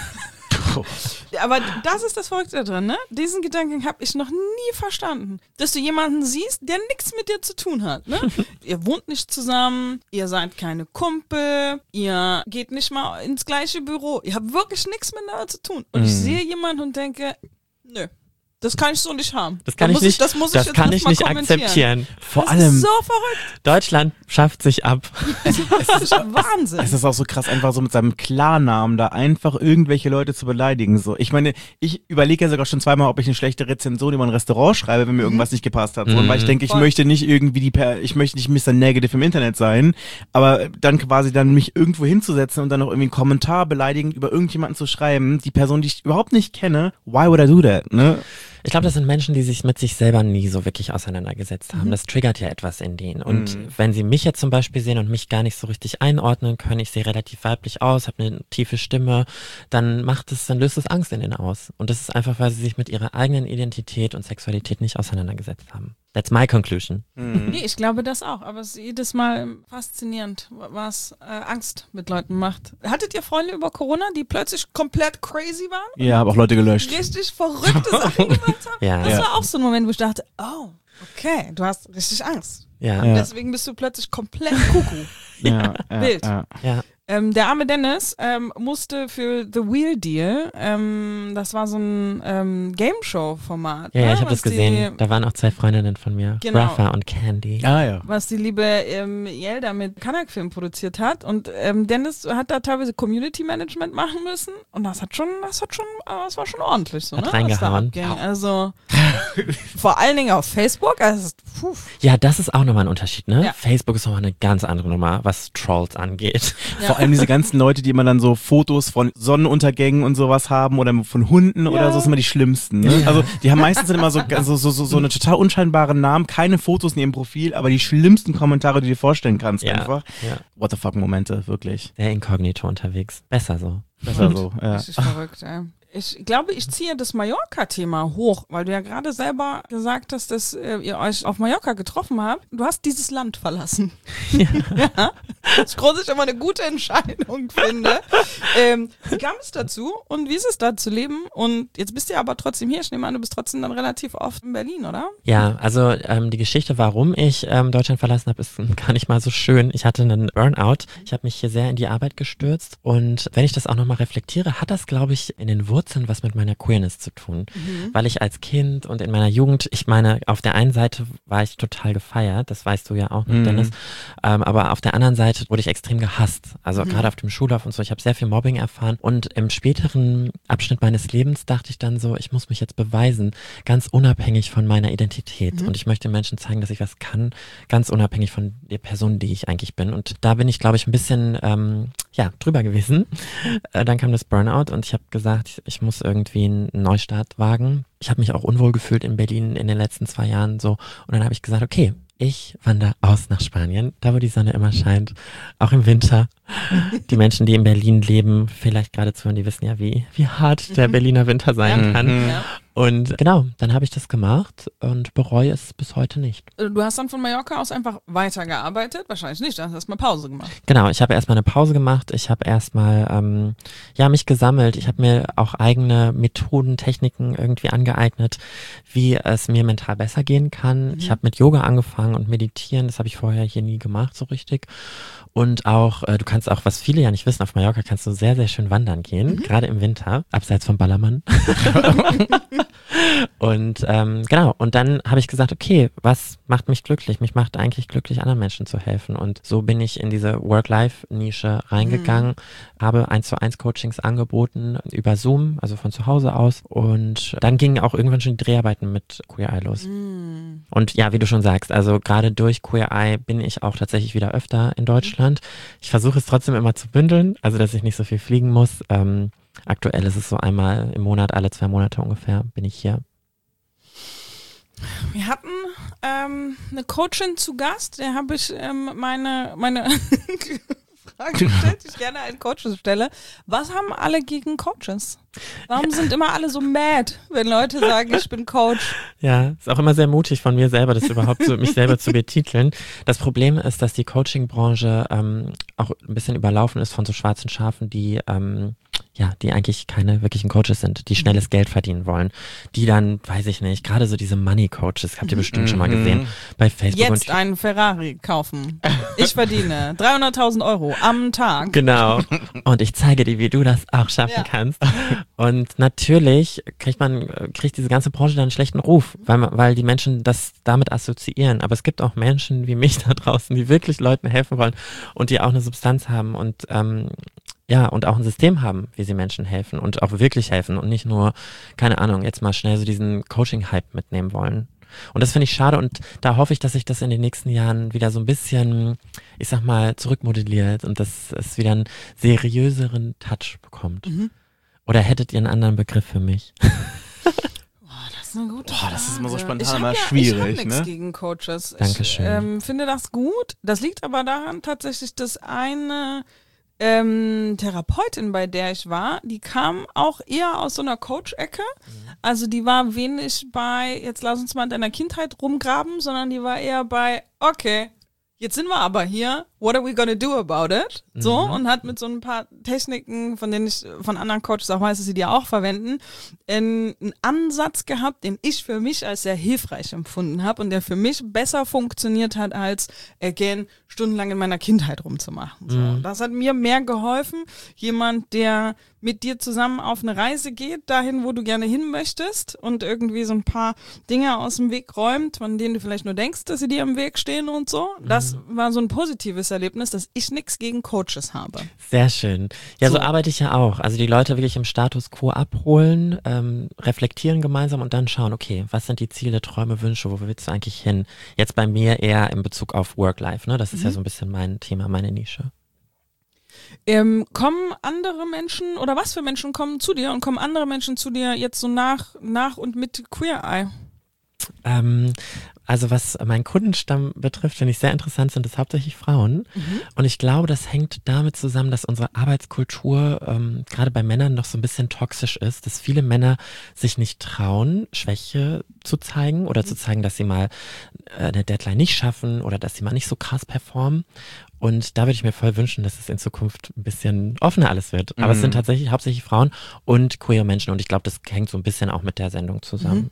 Aber das ist das Verrückte drin, ne? Diesen Gedanken habe ich noch nie verstanden. Dass du jemanden siehst, der nichts mit dir zu tun hat, ne? Ihr wohnt nicht zusammen, ihr seid keine Kumpel, ihr geht nicht mal ins gleiche Büro, ihr habt wirklich nichts miteinander zu tun. Und ich sehe jemanden und denke, nö. Das kann ich so nicht haben. Das kann ich nicht akzeptieren. Vor allem. Das ist so verrückt. Deutschland schafft sich ab. Das ist Wahnsinn. Es ist auch so krass, einfach so mit seinem Klarnamen da einfach irgendwelche Leute zu beleidigen. So, ich meine, ich überlege ja sogar schon zweimal, ob ich eine schlechte Rezension über ein Restaurant schreibe, wenn mir irgendwas nicht gepasst hat. So, weil ich denke, ich möchte nicht irgendwie ich möchte nicht Mr. Negative im Internet sein, aber dann quasi mich irgendwo hinzusetzen und dann noch irgendwie einen Kommentar beleidigend über irgendjemanden zu schreiben, die Person, die ich überhaupt nicht kenne, why would I do that, ne? Ich glaube, das sind Menschen, die sich mit sich selber nie so wirklich auseinandergesetzt haben. Das triggert ja etwas in denen. Und wenn sie mich jetzt zum Beispiel sehen und mich gar nicht so richtig einordnen können, ich sehe relativ weiblich aus, habe eine tiefe Stimme, dann löst es Angst in denen aus. Und das ist einfach, weil sie sich mit ihrer eigenen Identität und Sexualität nicht auseinandergesetzt haben. That's my conclusion. Nee, ich glaube das auch, aber es ist jedes Mal faszinierend, was Angst mit Leuten macht. Hattet ihr Freunde über Corona, die plötzlich komplett crazy waren? Ja, habe auch Leute gelöscht. Richtig verrückte Sachen gemacht haben? Ja. Das war auch so ein Moment, wo ich dachte, oh, okay, du hast richtig Angst. Ja. Und deswegen bist du plötzlich komplett Kuckuck. Wild. Ja. Der arme Dennis musste für The Wheel Deal, das war so ein Game-Show-Format. Ja, ne? ich habe das gesehen. Da waren auch 2 Freundinnen von mir, Genau. Rafa und Candy. Ah ja. Was die liebe Yelda mit Kanak-Film produziert hat. Und Dennis hat da teilweise Community-Management machen müssen. Und das war schon ordentlich so, Hat ne? reingehauen. Was da abging. Also vor allen Dingen auf Facebook. Also, Ja, das ist auch nochmal ein Unterschied, ne? Ja. Facebook ist nochmal eine ganz andere Nummer, was Trolls angeht. Vor allem diese ganzen Leute, die immer dann so Fotos von Sonnenuntergängen und sowas haben oder von Hunden oder so, sind immer die schlimmsten. Ne? Also die haben meistens immer so eine total unscheinbaren Namen, keine Fotos in ihrem Profil, aber die schlimmsten Kommentare, die du dir vorstellen kannst einfach. Ja. What the fuck Momente, wirklich. Sehr inkognito unterwegs. Besser so. Besser so, ja. richtig verrückt, ey. Ich glaube, ich ziehe das Mallorca-Thema hoch, weil du ja gerade selber gesagt hast, dass ihr euch auf Mallorca getroffen habt. Du hast dieses Land verlassen. Ja. Was ich grundsätzlich immer eine gute Entscheidung finde. Wie kam es dazu und wie ist es da zu leben? Und jetzt bist du ja aber trotzdem hier. Ich nehme an, du bist trotzdem dann relativ oft in Berlin, oder? Ja, also die Geschichte, warum ich Deutschland verlassen habe, ist gar nicht mal so schön. Ich hatte einen Burnout. Ich habe mich hier sehr in die Arbeit gestürzt und wenn ich das auch nochmal reflektiere, hat das, glaube ich, in den Wurzeln was mit meiner Queerness zu tun. Weil ich als Kind und in meiner Jugend, ich meine, auf der einen Seite war ich total gefeiert, das weißt du ja auch noch, Dennis, aber auf der anderen Seite wurde ich extrem gehasst. Also gerade auf dem Schulhof und so, ich habe sehr viel Mobbing erfahren und im späteren Abschnitt meines Lebens dachte ich dann so, ich muss mich jetzt beweisen, ganz unabhängig von meiner Identität und ich möchte Menschen zeigen, dass ich was kann, ganz unabhängig von der Person, die ich eigentlich bin und da bin ich, glaube ich, ein bisschen drüber gewesen. Dann kam das Burnout und ich habe gesagt, ich muss irgendwie einen Neustart wagen. Ich habe mich auch unwohl gefühlt in Berlin in den letzten 2 Jahren so und dann habe ich gesagt, okay, ich wandere aus nach Spanien, da wo die Sonne immer scheint, auch im Winter. Die Menschen, die in Berlin leben, vielleicht gerade zuhören, die wissen ja, wie hart der Berliner Winter sein kann. Ja. Und genau, dann habe ich das gemacht und bereue es bis heute nicht. Du hast dann von Mallorca aus einfach weitergearbeitet? Wahrscheinlich nicht, du hast erstmal Pause gemacht. Genau, ich habe erstmal eine Pause gemacht. Ich habe erstmal mich gesammelt. Ich habe mir auch eigene Methoden, Techniken irgendwie angeeignet, wie es mir mental besser gehen kann. Ich habe mit Yoga angefangen und meditieren. Das habe ich vorher hier nie gemacht so richtig. Und auch, du kannst auch, was viele ja nicht wissen, auf Mallorca kannst du sehr, sehr schön wandern gehen, gerade im Winter, abseits vom Ballermann. Und genau, und dann habe ich gesagt, okay, was macht mich glücklich? Mich macht eigentlich glücklich, anderen Menschen zu helfen. Und so bin ich in diese Work-Life-Nische reingegangen, habe 1:1 Coachings angeboten über Zoom, also von zu Hause aus. Und dann gingen auch irgendwann schon die Dreharbeiten mit Queer Eye los. Und ja, wie du schon sagst, also gerade durch Queer Eye bin ich auch tatsächlich wieder öfter in Deutschland. Ich versuche es trotzdem immer zu bündeln, also dass ich nicht so viel fliegen muss. Aktuell ist es so einmal im Monat, alle 2 Monate ungefähr bin ich hier. Wir hatten eine Coachin zu Gast, der habe ich meine Frage gestellt, die ich gerne einen Coaches stelle. Was haben alle gegen Coaches? Warum sind immer alle so mad, wenn Leute sagen, ich bin Coach? Ja, ist auch immer sehr mutig von mir selber, das überhaupt so, mich selber zu betiteln. Das Problem ist, dass die Coaching-Branche auch ein bisschen überlaufen ist von so schwarzen Schafen, die eigentlich keine wirklichen Coaches sind, die schnelles Geld verdienen wollen. Die dann, weiß ich nicht, gerade so diese Money-Coaches, habt ihr bestimmt schon mal gesehen, bei Facebook. Jetzt einen Ferrari kaufen. Ich verdiene 300.000 Euro am Tag. Genau. Und ich zeige dir, wie du das auch schaffen kannst. Und natürlich kriegt diese ganze Branche dann einen schlechten Ruf, weil die Menschen das damit assoziieren. Aber es gibt auch Menschen wie mich da draußen, die wirklich Leuten helfen wollen und die auch eine Substanz haben und und auch ein System haben, wie sie Menschen helfen und auch wirklich helfen und nicht nur, keine Ahnung, jetzt mal schnell so diesen Coaching-Hype mitnehmen wollen. Und das finde ich schade und da hoffe ich, dass sich das in den nächsten Jahren wieder so ein bisschen, ich sag mal, zurückmodelliert und dass es wieder einen seriöseren Touch bekommt. Oder hättet ihr einen anderen Begriff für mich? Das ist eine gute Frage. Das ist immer so spontan, immer schwierig. Ich habe nichts ne? gegen Coaches. Dankeschön. Ich finde das gut. Das liegt aber daran tatsächlich, dass eine Therapeutin, bei der ich war, die kam auch eher aus so einer Coach-Ecke. Also die war wenig bei, jetzt lass uns mal in deiner Kindheit rumgraben, sondern die war eher bei, okay, jetzt sind wir aber hier, what are we gonna do about it? So, und hat mit so ein paar Techniken, von denen ich von anderen Coaches auch weiß, dass sie die auch verwenden, einen Ansatz gehabt, den ich für mich als sehr hilfreich empfunden habe und der für mich besser funktioniert hat, als, again, stundenlang in meiner Kindheit rumzumachen. So, das hat mir mehr geholfen. Jemand, der mit dir zusammen auf eine Reise geht, dahin, wo du gerne hin möchtest und irgendwie so ein paar Dinge aus dem Weg räumt, von denen du vielleicht nur denkst, dass sie dir im Weg stehen und so. Das war so ein positives Erlebnis, dass ich nichts gegen Coaches habe. Sehr schön. Ja, so arbeite ich ja auch. Also die Leute wirklich im Status quo abholen, reflektieren gemeinsam und dann schauen, okay, was sind die Ziele, Träume, Wünsche, wo willst du eigentlich hin? Jetzt bei mir eher in Bezug auf Work-Life, ne? Das ist ja so ein bisschen mein Thema, meine Nische. Kommen andere Menschen oder was für Menschen kommen zu dir und kommen andere Menschen zu dir jetzt so nach und mit Queer Eye? Also was meinen Kundenstamm betrifft, finde ich sehr interessant, sind es hauptsächlich Frauen. Und ich glaube, das hängt damit zusammen, dass unsere Arbeitskultur gerade bei Männern noch so ein bisschen toxisch ist, dass viele Männer sich nicht trauen, Schwäche zu zeigen oder zu zeigen, dass sie mal eine Deadline nicht schaffen oder dass sie mal nicht so krass performen. Und da würde ich mir voll wünschen, dass es in Zukunft ein bisschen offener alles wird. Aber es sind tatsächlich hauptsächlich Frauen und queer Menschen. Und ich glaube, das hängt so ein bisschen auch mit der Sendung zusammen.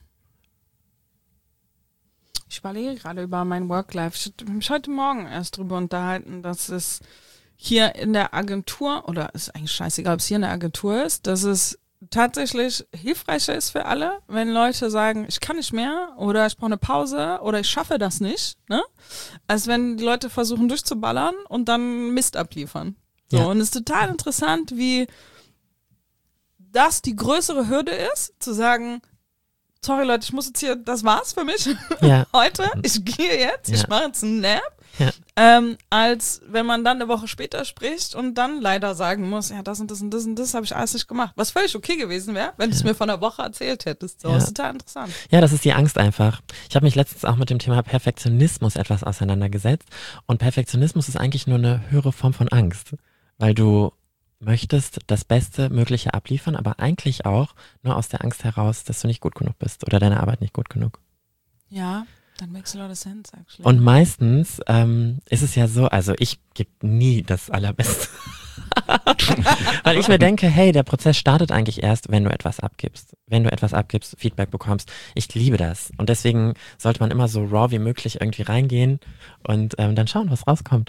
Ich überlege gerade über mein Work-Life. Ich habe mich heute Morgen erst drüber unterhalten, dass es hier in der Agentur, oder ist eigentlich scheißegal, ob es hier in der Agentur ist, dass es tatsächlich hilfreicher ist für alle, wenn Leute sagen, ich kann nicht mehr oder ich brauche eine Pause oder ich schaffe das nicht, ne? Als wenn die Leute versuchen durchzuballern und dann Mist abliefern. So, und es ist total interessant, wie das die größere Hürde ist, zu sagen, sorry Leute, ich muss jetzt hier, das war's für mich heute, ich gehe jetzt, ich mache jetzt einen Nap, als wenn man dann eine Woche später spricht und dann leider sagen muss, ja, das und das und das und das habe ich alles nicht gemacht, was völlig okay gewesen wäre, wenn du es mir von einer Woche erzählt hättest. So, ist total interessant. Ja, das ist die Angst einfach. Ich habe mich letztens auch mit dem Thema Perfektionismus etwas auseinandergesetzt und Perfektionismus ist eigentlich nur eine höhere Form von Angst, weil du möchtest das Beste Mögliche abliefern, aber eigentlich auch nur aus der Angst heraus, dass du nicht gut genug bist oder deine Arbeit nicht gut genug. Ja, that makes a lot of sense, actually. Und meistens ist es ja so, also ich gebe nie das Allerbeste. Weil ich mir denke, hey, der Prozess startet eigentlich erst, wenn du etwas abgibst. Wenn du etwas abgibst, Feedback bekommst. Ich liebe das. Und deswegen sollte man immer so raw wie möglich irgendwie reingehen und dann schauen, was rauskommt.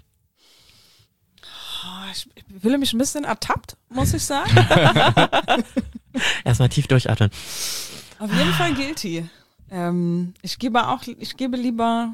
Ich fühle mich ein bisschen ertappt, muss ich sagen. Erstmal tief durchatmen. Auf jeden Fall guilty. Ich gebe lieber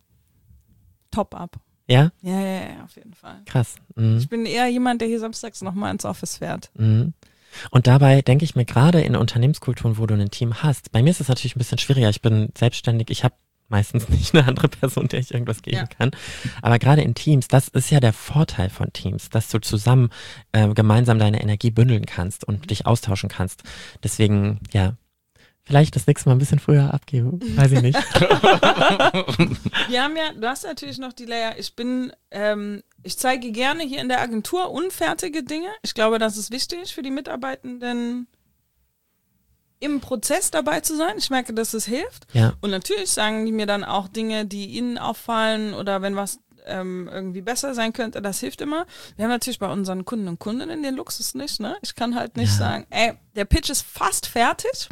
top ab. Ja? Ja, auf jeden Fall. Krass. Ich bin eher jemand, der hier samstags nochmal ins Office fährt. Und dabei denke ich mir gerade in Unternehmenskulturen, wo du ein Team hast, bei mir ist es natürlich ein bisschen schwieriger. Ich bin selbstständig, ich habe meistens nicht eine andere Person, der ich irgendwas geben kann. Aber gerade in Teams, das ist ja der Vorteil von Teams, dass du zusammen gemeinsam deine Energie bündeln kannst und dich austauschen kannst. Deswegen, ja, vielleicht das nächste Mal ein bisschen früher abgeben, weiß ich nicht. Wir haben ja, du hast natürlich noch die Layer, ich zeige gerne hier in der Agentur unfertige Dinge. Ich glaube, das ist wichtig für die Mitarbeitenden, im Prozess dabei zu sein. Ich merke, dass es hilft. Ja. Und natürlich sagen die mir dann auch Dinge, die ihnen auffallen oder wenn was irgendwie besser sein könnte, das hilft immer. Wir haben natürlich bei unseren Kunden und Kundinnen den Luxus nicht, ne? Ich kann halt nicht sagen, ey, der Pitch ist fast fertig.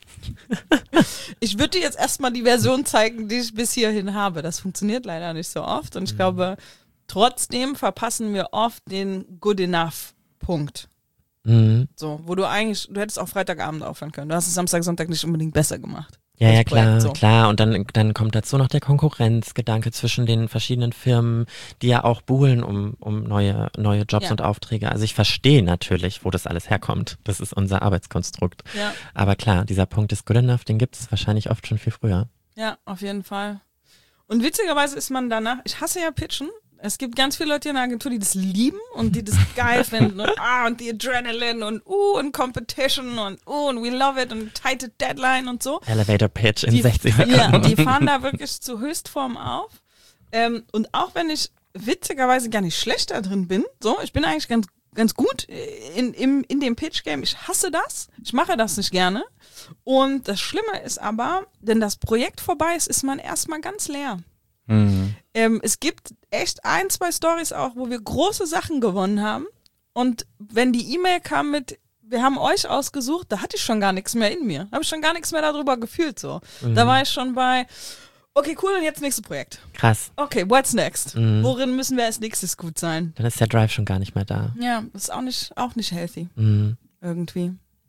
Ich würde dir jetzt erstmal die Version zeigen, die ich bis hierhin habe. Das funktioniert leider nicht so oft und ich glaube, trotzdem verpassen wir oft den Good Enough Punkt. So, wo du hättest auch Freitagabend aufhören können. Du hast es Samstag, Sonntag nicht unbedingt besser gemacht. Ja, klar. Und dann kommt dazu noch der Konkurrenzgedanke zwischen den verschiedenen Firmen, die ja auch buhlen um neue Jobs und Aufträge. Also ich verstehe natürlich, wo das alles herkommt. Das ist unser Arbeitskonstrukt. Ja. Aber klar, dieser Punkt ist good enough, den gibt es wahrscheinlich oft schon viel früher. Ja, auf jeden Fall. Und witzigerweise ist man danach, ich hasse ja Pitchen. Es gibt ganz viele Leute in der Agentur, die das lieben und die das geil finden und die Adrenaline und Competition und we love it und tighte Deadline und so. Elevator Pitch in 60 Sekunden. Ja, die fahren da wirklich zu Höchstform auf. Und auch wenn ich witzigerweise gar nicht schlecht da drin bin, so, ich bin eigentlich ganz gut in dem Pitch-Game. Ich hasse das. Ich mache das nicht gerne. Und das Schlimme ist aber, wenn das Projekt vorbei ist, ist man erstmal ganz leer. Es gibt echt 1, 2 Storys auch, wo wir große Sachen gewonnen haben und wenn die E-Mail kam mit, wir haben euch ausgesucht, da hatte ich schon gar nichts mehr in mir, habe ich schon gar nichts mehr darüber gefühlt so. Da war ich schon bei, okay, cool, und jetzt nächstes Projekt. Krass. Okay, what's next? Worin müssen wir als nächstes gut sein? Dann ist der Drive schon gar nicht mehr da. Ja, das ist auch nicht healthy. Irgendwie.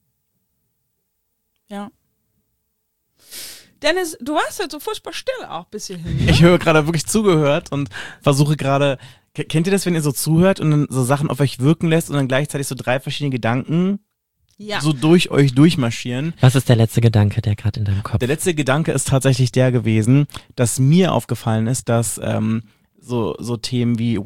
Ja. Dennis, du warst halt so furchtbar still auch bis hierhin. Ne? Ich höre gerade wirklich zugehört und versuche gerade, kennt ihr das, wenn ihr so zuhört und dann so Sachen auf euch wirken lässt und dann gleichzeitig so 3 verschiedene Gedanken so durch euch durchmarschieren? Was ist der letzte Gedanke, der gerade in deinem Kopf? Der letzte Gedanke ist tatsächlich der gewesen, dass mir aufgefallen ist, dass so Themen wie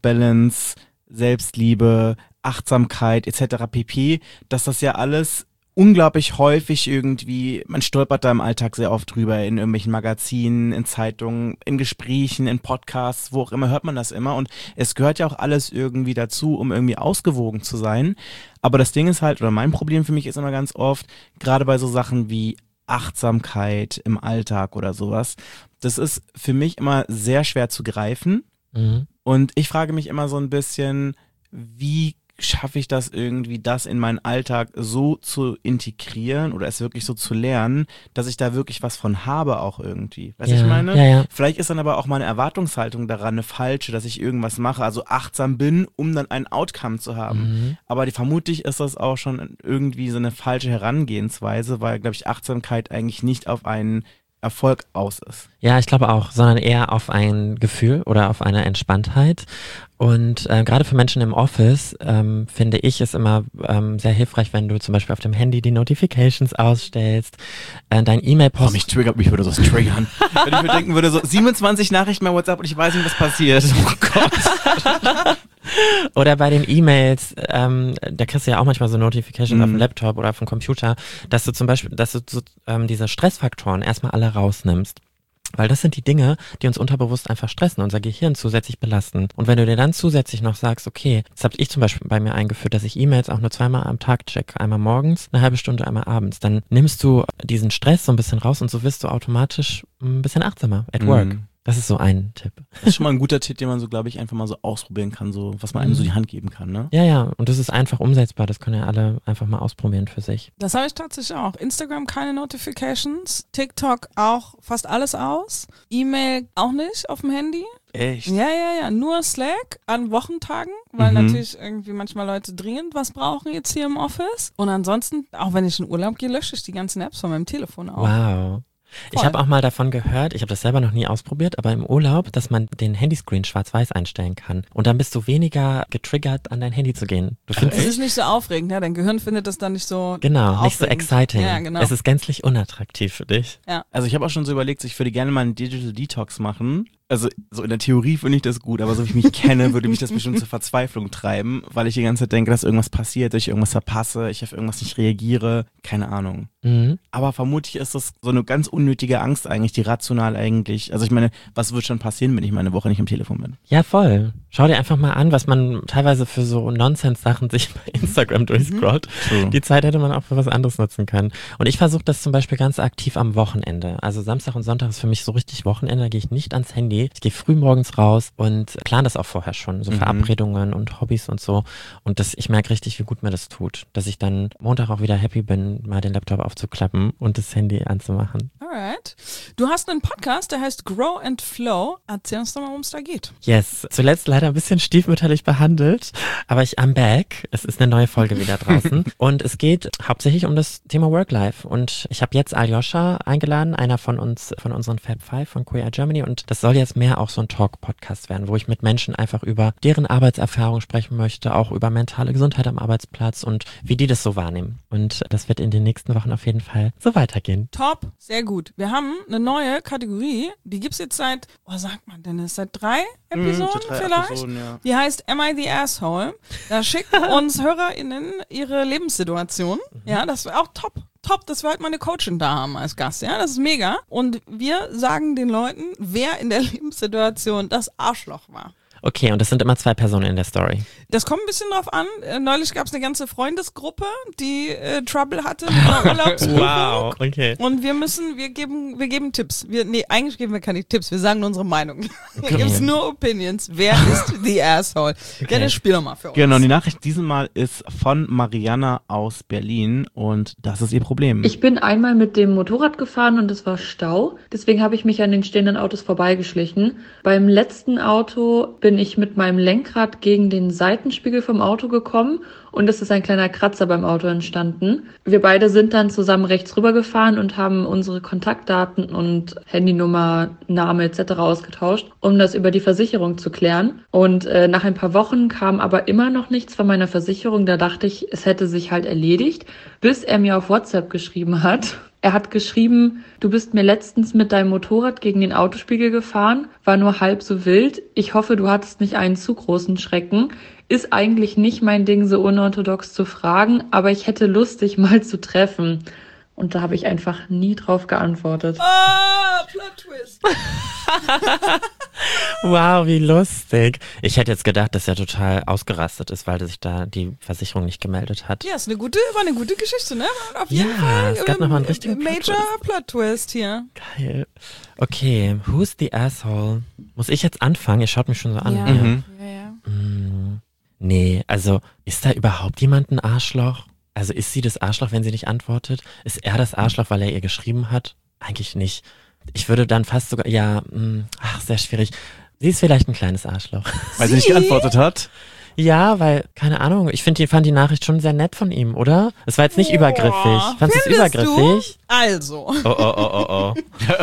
Work-Life-Balance, Selbstliebe, Achtsamkeit etc. pp., dass das ja alles unglaublich häufig irgendwie, man stolpert da im Alltag sehr oft drüber, in irgendwelchen Magazinen, in Zeitungen, in Gesprächen, in Podcasts, wo auch immer hört man das immer und es gehört ja auch alles irgendwie dazu, um irgendwie ausgewogen zu sein. Aber das Ding ist halt, oder mein Problem für mich ist immer ganz oft, gerade bei so Sachen wie Achtsamkeit im Alltag oder sowas, das ist für mich immer sehr schwer zu greifen. Und ich frage mich immer so ein bisschen, wie schaffe ich das irgendwie, das in meinen Alltag so zu integrieren oder es wirklich so zu lernen, dass ich da wirklich was von habe auch irgendwie. Weißt du, ich meine? Ja. Vielleicht ist dann aber auch meine Erwartungshaltung daran eine falsche, dass ich irgendwas mache, also achtsam bin, um dann ein Outcome zu haben. Aber vermutlich ist das auch schon irgendwie so eine falsche Herangehensweise, weil, glaube ich, Achtsamkeit eigentlich nicht auf einen Erfolg aus ist. Ja, ich glaube auch, sondern eher auf ein Gefühl oder auf eine Entspanntheit. Und gerade für Menschen im Office finde ich es immer sehr hilfreich, wenn du zum Beispiel auf dem Handy die Notifications ausstellst, dein E-Mail-Post. Mich triggert, mich würde das triggern. Wenn ich mir denken würde, so 27 Nachrichten bei WhatsApp und ich weiß nicht, was passiert. Oh Gott. Oder bei den E-Mails, da kriegst du ja auch manchmal so Notifications auf dem Laptop oder auf dem Computer, dass du zum Beispiel, diese Stressfaktoren erstmal alle rausnimmst. Weil das sind die Dinge, die uns unterbewusst einfach stressen, unser Gehirn zusätzlich belasten. Und wenn du dir dann zusätzlich noch sagst, okay, das habe ich zum Beispiel bei mir eingeführt, dass ich E-Mails auch nur 2-mal am Tag checke, einmal morgens, eine halbe Stunde, einmal abends, dann nimmst du diesen Stress so ein bisschen raus und so wirst du automatisch ein bisschen achtsamer at work. Das ist so ein Tipp. Das ist schon mal ein guter Tipp, den man so, glaube ich, einfach mal so ausprobieren kann, so was man einem so die Hand geben kann, ne? Ja, und das ist einfach umsetzbar, das können ja alle einfach mal ausprobieren für sich. Das habe ich tatsächlich auch. Instagram keine Notifications, TikTok auch fast alles aus, E-Mail auch nicht auf dem Handy. Echt? Ja, nur Slack an Wochentagen, weil natürlich irgendwie manchmal Leute dringend was brauchen jetzt hier im Office. Und ansonsten, auch wenn ich in Urlaub gehe, lösche ich die ganzen Apps von meinem Telefon auch. Wow. Ich habe auch mal davon gehört, ich habe das selber noch nie ausprobiert, aber im Urlaub, dass man den Handyscreen schwarz-weiß einstellen kann. Und dann bist du weniger getriggert, an dein Handy zu gehen. Es ist nicht so aufregend, ja? Dein Gehirn findet das dann nicht so Genau, nicht so exciting. Ja, genau. Es ist gänzlich unattraktiv für dich. Ja. Also ich habe auch schon so überlegt, ich würde gerne mal einen Digital Detox machen. Also so in der Theorie finde ich das gut, aber so wie ich mich kenne, würde mich das bestimmt zur Verzweiflung treiben, weil ich die ganze Zeit denke, dass irgendwas passiert, dass ich irgendwas verpasse, ich auf irgendwas nicht reagiere, keine Ahnung. Aber vermutlich ist das so eine ganz unnötige Angst eigentlich, die rational eigentlich, also ich meine, was wird schon passieren, wenn ich mal eine Woche nicht am Telefon bin? Ja, voll. Schau dir einfach mal an, was man teilweise für so Nonsense-Sachen sich bei Instagram durchscrollt. Die Zeit hätte man auch für was anderes nutzen können. Und ich versuche das zum Beispiel ganz aktiv am Wochenende. Also Samstag und Sonntag ist für mich so richtig Wochenende, da gehe ich nicht ans Handy. Ich gehe früh morgens raus und plane das auch vorher schon, so Verabredungen und Hobbys und so. Und ich merke richtig, wie gut mir das tut, dass ich dann Montag auch wieder happy bin, mal den Laptop aufzuklappen und das Handy anzumachen. Alright. Du hast einen Podcast, der heißt Grow and Flow. Erzähl uns doch mal, worum es da geht. Yes, zuletzt leider ein bisschen stiefmütterlich behandelt, aber I'm back. Es ist eine neue Folge wieder draußen und es geht hauptsächlich um das Thema Work-Life und ich habe jetzt Aljoscha eingeladen, einer von unseren Fab Five von Queer Eye Germany und das soll jetzt mehr auch so ein Talk-Podcast werden, wo ich mit Menschen einfach über deren Arbeitserfahrung sprechen möchte, auch über mentale Gesundheit am Arbeitsplatz und wie die das so wahrnehmen. Und das wird in den nächsten Wochen auf jeden Fall so weitergehen. Top, sehr gut. Wir haben eine neue Kategorie, die gibt's jetzt seit 3 Episoden vielleicht? Episoden, ja. Die heißt Am I the Asshole? Da schicken uns HörerInnen ihre Lebenssituation. Ja, das wäre auch top, dass wir halt mal eine Coachin da haben als Gast, ja, das ist mega. Und wir sagen den Leuten, wer in der Lebenssituation das Arschloch war. Okay, und das sind immer 2 Personen in der Story. Das kommt ein bisschen drauf an. Neulich gab es eine ganze Freundesgruppe, die Trouble hatte mit einer Urlaubsbuchung. Wow, okay. Und wir geben Tipps. Eigentlich geben wir keine Tipps, wir sagen nur unsere Meinung. Hier gibt es nur Opinions. Wer ist the Asshole? Okay. Dennis, spiel doch mal für uns. Genau, die Nachricht diesmal ist von Mariana aus Berlin und das ist ihr Problem. Ich bin einmal mit dem Motorrad gefahren und es war Stau. Deswegen habe ich mich an den stehenden Autos vorbeigeschlichen. Beim letzten Auto bin ich mit meinem Lenkrad gegen den Seitenspiegel vom Auto gekommen und es ist ein kleiner Kratzer beim Auto entstanden. Wir beide sind dann zusammen rechts rüber gefahren und haben unsere Kontaktdaten und Handynummer, Name etc. ausgetauscht, um das über die Versicherung zu klären. Und nach ein paar Wochen kam aber immer noch nichts von meiner Versicherung. Da dachte ich, es hätte sich halt erledigt, bis er mir auf WhatsApp geschrieben hat. Er hat geschrieben, du bist mir letztens mit deinem Motorrad gegen den Autospiegel gefahren, war nur halb so wild. Ich hoffe, du hattest nicht einen zu großen Schrecken. Ist eigentlich nicht mein Ding, so unorthodox zu fragen, aber ich hätte Lust, dich mal zu treffen. Und da habe ich einfach nie drauf geantwortet. Ah, Plot Twist. Wow, wie lustig. Ich hätte jetzt gedacht, dass er total ausgerastet ist, weil sich da die Versicherung nicht gemeldet hat. Ja, war eine gute Geschichte, ne? Auf jeden Fall. Es gab nochmal einen richtigen Major Plot Twist hier. Geil. Okay, who's the asshole? Muss ich jetzt anfangen? Ihr schaut mich schon so an. Ja. Ja. Nee, also ist da überhaupt jemand ein Arschloch? Also ist sie das Arschloch, wenn sie nicht antwortet? Ist er das Arschloch, weil er ihr geschrieben hat? Eigentlich nicht. Ich würde dann fast sogar, sehr schwierig. Sie ist vielleicht ein kleines Arschloch. Weil sie nicht geantwortet hat? Ja, weil, keine Ahnung, ich fand die Nachricht schon sehr nett von ihm, oder? Es war jetzt nicht übergriffig. Fandest du es übergriffig? Du? Also. Oh.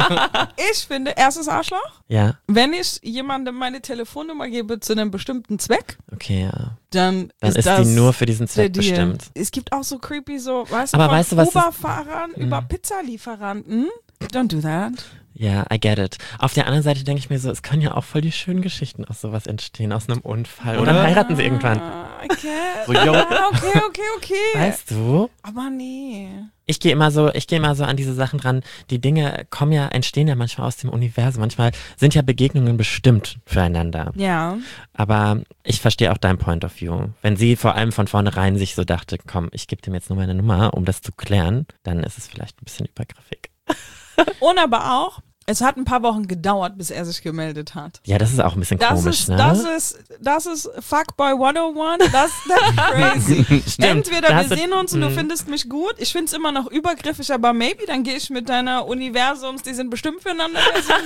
Ich finde, erstes Arschloch, Ja, wenn ich jemandem meine Telefonnummer gebe zu einem bestimmten Zweck, okay, ja. dann Dann ist das die nur für diesen Zweck der Deal. bestimmt. Es gibt auch so creepy, so, weißt Aber du, von weißt du, was Uber-Fahrern über Pizzalieferanten. Don't do that. Ja, I get it. Auf der anderen Seite denke ich mir so, es können ja auch voll die schönen Geschichten aus sowas entstehen, aus einem Unfall. Und dann heiraten sie irgendwann. Okay. So, yo. Okay. Weißt du? Aber nee. Ich gehe immer so an diese Sachen dran. Die Dinge entstehen ja manchmal aus dem Universum. Manchmal sind ja Begegnungen bestimmt füreinander. Ja. Aber ich verstehe auch dein Point of View. Wenn sie vor allem von vornherein sich so dachte, komm, ich gebe dem jetzt nur meine Nummer, um das zu klären, dann ist es vielleicht ein bisschen übergriffig. Und aber auch, es hat ein paar Wochen gedauert, bis er sich gemeldet hat. Ja, das ist auch ein bisschen komisch, ne? Das ist Fuckboy 101. Das ist crazy. Stimmt. Entweder Da wir hast du- sehen uns und du findest mich gut. Ich finde es immer noch übergriffig, aber maybe, dann gehe ich mit deiner Universums, die sind bestimmt füreinander.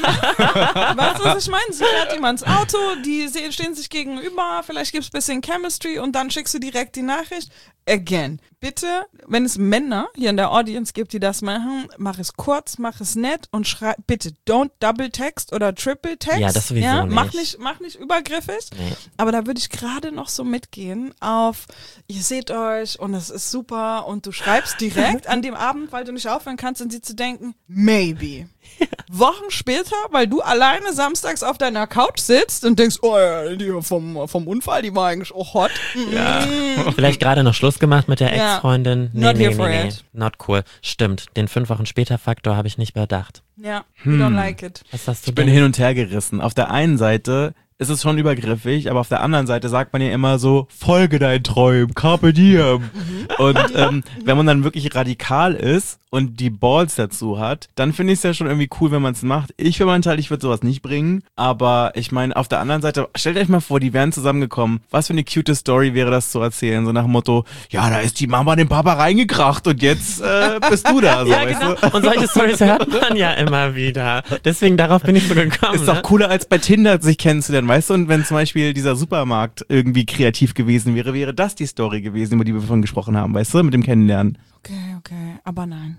Weißt du, was ich meine? Sie fährt jemand ins Auto, stehen sich gegenüber, vielleicht gibt es ein bisschen Chemistry und dann schickst du direkt die Nachricht. Again, bitte, wenn es Männer hier in der Audience gibt, die das machen, mach es kurz, mach es nett und schreib, bitte don't double text oder triple text. Ja, das sowieso nicht. Mach nicht übergriffig. Nee. Aber da würde ich gerade noch so mitgehen auf, ihr seht euch und es ist super und du schreibst direkt an dem Abend, weil du nicht aufhören kannst, an sie zu denken, maybe. Wochen später, weil du alleine samstags auf deiner Couch sitzt und denkst, oh ja, die vom Unfall, die war eigentlich auch hot. Ja. Vielleicht gerade noch Schluss gemacht mit der Ja. Ex-Freundin. Not here for it. Not cool. Stimmt. Den 5 Wochen später Faktor habe ich nicht bedacht. Ja, we don't like it. Was hast du Ich bin hin und her gerissen. Auf der einen Seite ist es schon übergriffig, aber auf der anderen Seite sagt man ja immer so, folge deinen Träumen, carpe diem. Und wenn man dann wirklich radikal ist und die Balls dazu hat, dann finde ich es ja schon irgendwie cool, wenn man es macht. Ich für meinen Teil, ich würde sowas nicht bringen, aber ich meine, auf der anderen Seite, stellt euch mal vor, die wären zusammengekommen. Was für eine cute Story wäre das zu erzählen, so nach dem Motto, ja, da ist die Mama den Papa reingekracht und jetzt bist du da. So, Ja, weißt genau. du? Und solche Storys hört man ja immer wieder. Deswegen darauf bin ich so gekommen. Ist doch cooler als bei Tinder sich kennenzulernen, weißt du? Und wenn zum Beispiel dieser Supermarkt irgendwie kreativ gewesen wäre, wäre das die Story gewesen, über die wir vorhin gesprochen haben, weißt du? Mit dem Kennenlernen. Okay, aber nein.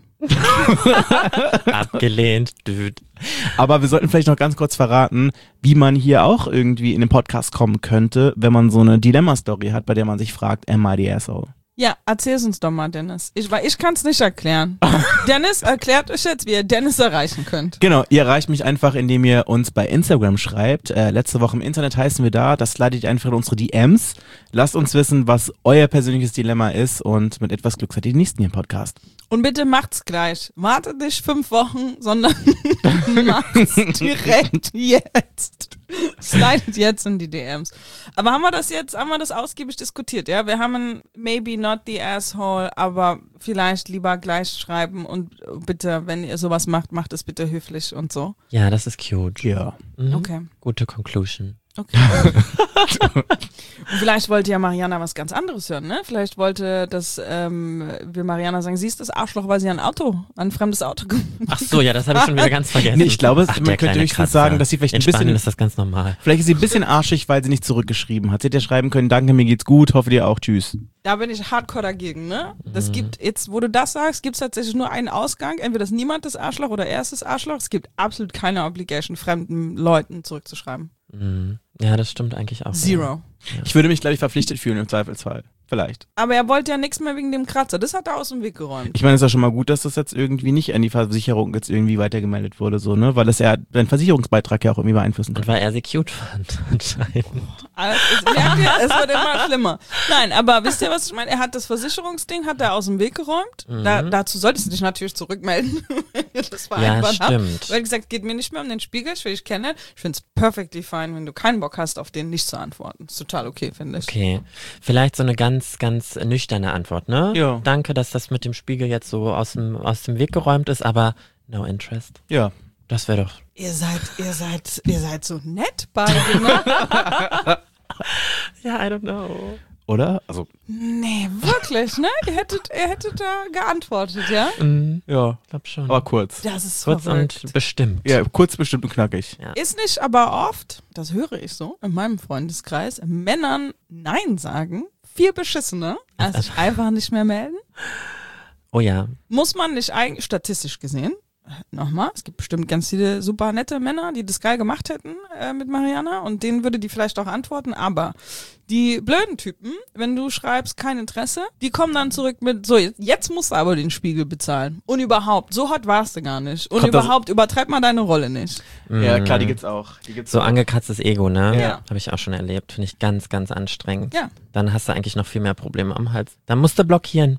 Abgelehnt, dude. Aber wir sollten vielleicht noch ganz kurz verraten, wie man hier auch irgendwie in den Podcast kommen könnte, wenn man so eine Dilemma-Story hat, bei der man sich fragt, am I the asshole? Ja, erzähl's uns doch mal, Dennis. Weil ich kann's nicht erklären. Dennis, erklärt euch jetzt, wie ihr Dennis erreichen könnt. Genau, ihr erreicht mich einfach, indem ihr uns bei Instagram schreibt. Letzte Woche im Internet heißen wir da. Das leitet ihr einfach in unsere DMs. Lasst uns wissen, was euer persönliches Dilemma ist und mit etwas Glück seid ihr die Nächsten hier im Podcast. Und bitte macht's gleich. Wartet nicht 5 Wochen, sondern macht's direkt jetzt. Slidet jetzt in die DMs. Aber haben wir das ausgiebig diskutiert, ja? Wir haben ein maybe not the asshole, aber vielleicht lieber gleich schreiben und bitte, wenn ihr sowas macht es bitte höflich und so. Ja, das ist cute. Ja. Mhm. Okay. Gute Conclusion. Okay. Und vielleicht wollte ja Mariana was ganz anderes hören, ne? Vielleicht wollte, dass wir Mariana sagen, sie ist das Arschloch, weil sie ein fremdes Auto Ach so, ja, das habe ich schon wieder ganz vergessen. Nee, ich glaube, Ach, man der könnte kleine höchstens Kratzer. sagen, dass sie vielleicht In ein bisschen- Spanien ist das ganz normal. Vielleicht ist sie ein bisschen arschig, weil sie nicht zurückgeschrieben hat. Sie hätte ja schreiben können, danke, mir geht's gut, hoffe dir auch, tschüss. Da bin ich hardcore dagegen, ne? Das gibt, jetzt, wo du das sagst, gibt es tatsächlich nur einen Ausgang. Entweder ist niemand das Arschloch oder er ist das Arschloch. Es gibt absolut keine Obligation, fremden Leuten zurückzuschreiben. Mhm. Ja, das stimmt eigentlich auch. Zero. Ich würde mich, glaube ich, verpflichtet fühlen im Zweifelsfall. Vielleicht. Aber er wollte ja nichts mehr wegen dem Kratzer. Das hat er aus dem Weg geräumt. Ich meine, es ist ja schon mal gut, dass das jetzt irgendwie nicht an die Versicherung jetzt irgendwie weitergemeldet wurde, so, ne? Weil das ja den Versicherungsbeitrag ja auch irgendwie beeinflussen kann. Und weil er sie cute fand, anscheinend. Merkt ihr, es wird immer schlimmer. Nein, aber wisst ihr, was ich meine? Er hat das Versicherungsding, hat er aus dem Weg geräumt. Dazu solltest du dich natürlich zurückmelden, wenn ihr das vereinbart habt. Stimmt. Weil gesagt, geht mir nicht mehr um den Spiegel, ich will dich kennenlernen. Ich finde es perfectly fine, wenn du keinen Bock hast, auf den nicht zu antworten. Ist total okay, finde ich. Okay, vielleicht so eine ganz nüchterne Antwort, ne? Ja. Danke, dass das mit dem Spiegel jetzt so aus dem Weg geräumt ist, aber no interest. Ja. Das wäre doch... Ihr seid so nett beide, ne? Ja, I don't know. Oder? Also. Nee, wirklich, ne? Ihr hättet da geantwortet, ja? Ja. Ich glaube schon. Aber kurz. Das ist Kurz verrückt. und bestimmt. Ja, kurz, bestimmt und knackig. Ja. Ist nicht aber oft, das höre ich so in meinem Freundeskreis, Männern Nein sagen, viel beschissener, als sich einfach nicht mehr melden. Oh ja. Muss man nicht eigentlich, statistisch gesehen, nochmal, es gibt bestimmt ganz viele super nette Männer, die das geil gemacht hätten mit Mariana und denen würde die vielleicht auch antworten, aber die blöden Typen, wenn du schreibst, kein Interesse, die kommen dann zurück mit, so, jetzt musst du aber den Spiegel bezahlen. Und überhaupt, so hot warst du gar nicht. Und überhaupt, übertreib mal deine Rolle nicht. Ja, klar, die gibt's auch. So angekratztes Ego, ne? Ja. Habe ich auch schon erlebt. Finde ich ganz, ganz anstrengend. Ja. Dann hast du eigentlich noch viel mehr Probleme am Hals. Dann musst du blockieren.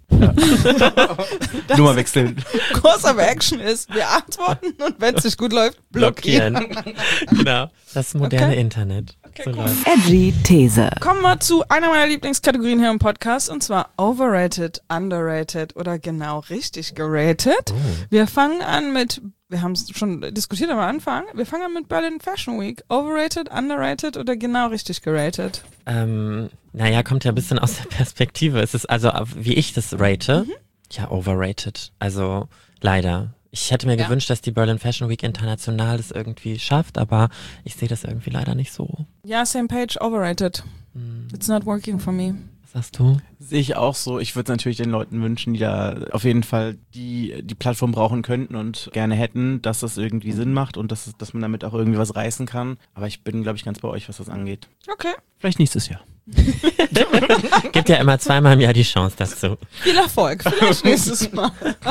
Nummer wechseln. Course of Action ist, wir antworten und wenn es nicht gut läuft, blockieren. Genau. Das moderne Okay. Internet. Okay, So cool. läuft's. Edgy These. Kommen wir zu einer meiner Lieblingskategorien hier im Podcast und zwar overrated, underrated oder genau richtig geratet. Wir fangen an mit, wir haben es schon diskutiert am Anfang, wir fangen an mit Berlin Fashion Week. Overrated, underrated oder genau richtig geratet? Naja, kommt ja ein bisschen aus der Perspektive. Es ist also, wie ich das rate, ja, overrated. Also leider. Ich hätte mir gewünscht, dass die Berlin Fashion Week international das irgendwie schafft, aber ich sehe das irgendwie leider nicht so. Ja, same page, overrated. It's not working for me. Was sagst du? Sehe ich auch so. Ich würde es natürlich den Leuten wünschen, die da auf jeden Fall die Plattform brauchen könnten und gerne hätten, dass das irgendwie Sinn macht und dass man damit auch irgendwie was reißen kann. Aber ich bin, glaube ich, ganz bei euch, was das angeht. Okay. Vielleicht nächstes Jahr. Gibt ja immer zweimal im Jahr die Chance dazu. Viel Erfolg. Vielleicht nächstes Mal.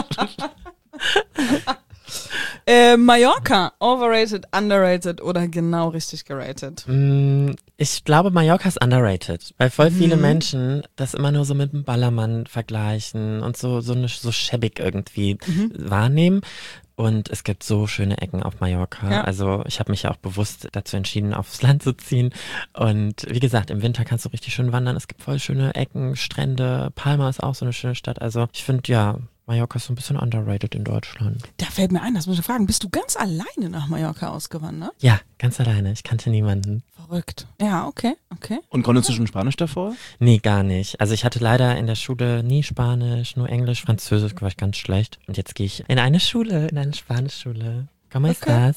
Mallorca, overrated, underrated oder genau richtig geratet? Ich glaube, Mallorca ist underrated, weil voll viele Menschen das immer nur so mit dem Ballermann vergleichen und so schäbig irgendwie wahrnehmen. Und es gibt so schöne Ecken auf Mallorca. Ja. Also ich habe mich ja auch bewusst dazu entschieden, aufs Land zu ziehen. Und wie gesagt, im Winter kannst du richtig schön wandern. Es gibt voll schöne Ecken, Strände. Palma ist auch so eine schöne Stadt. Also ich finde, ja, Mallorca ist so ein bisschen underrated in Deutschland. Da fällt mir ein, das muss ich fragen, bist du ganz alleine nach Mallorca ausgewandert? Ja, ganz alleine. Ich kannte niemanden. Verrückt. Ja, okay. Und konntest du schon Spanisch davor? Nee, gar nicht. Also ich hatte leider in der Schule nie Spanisch, nur Englisch, Französisch war ich ganz schlecht. Und jetzt gehe ich in eine Spanischschule. ¿Cómo estás?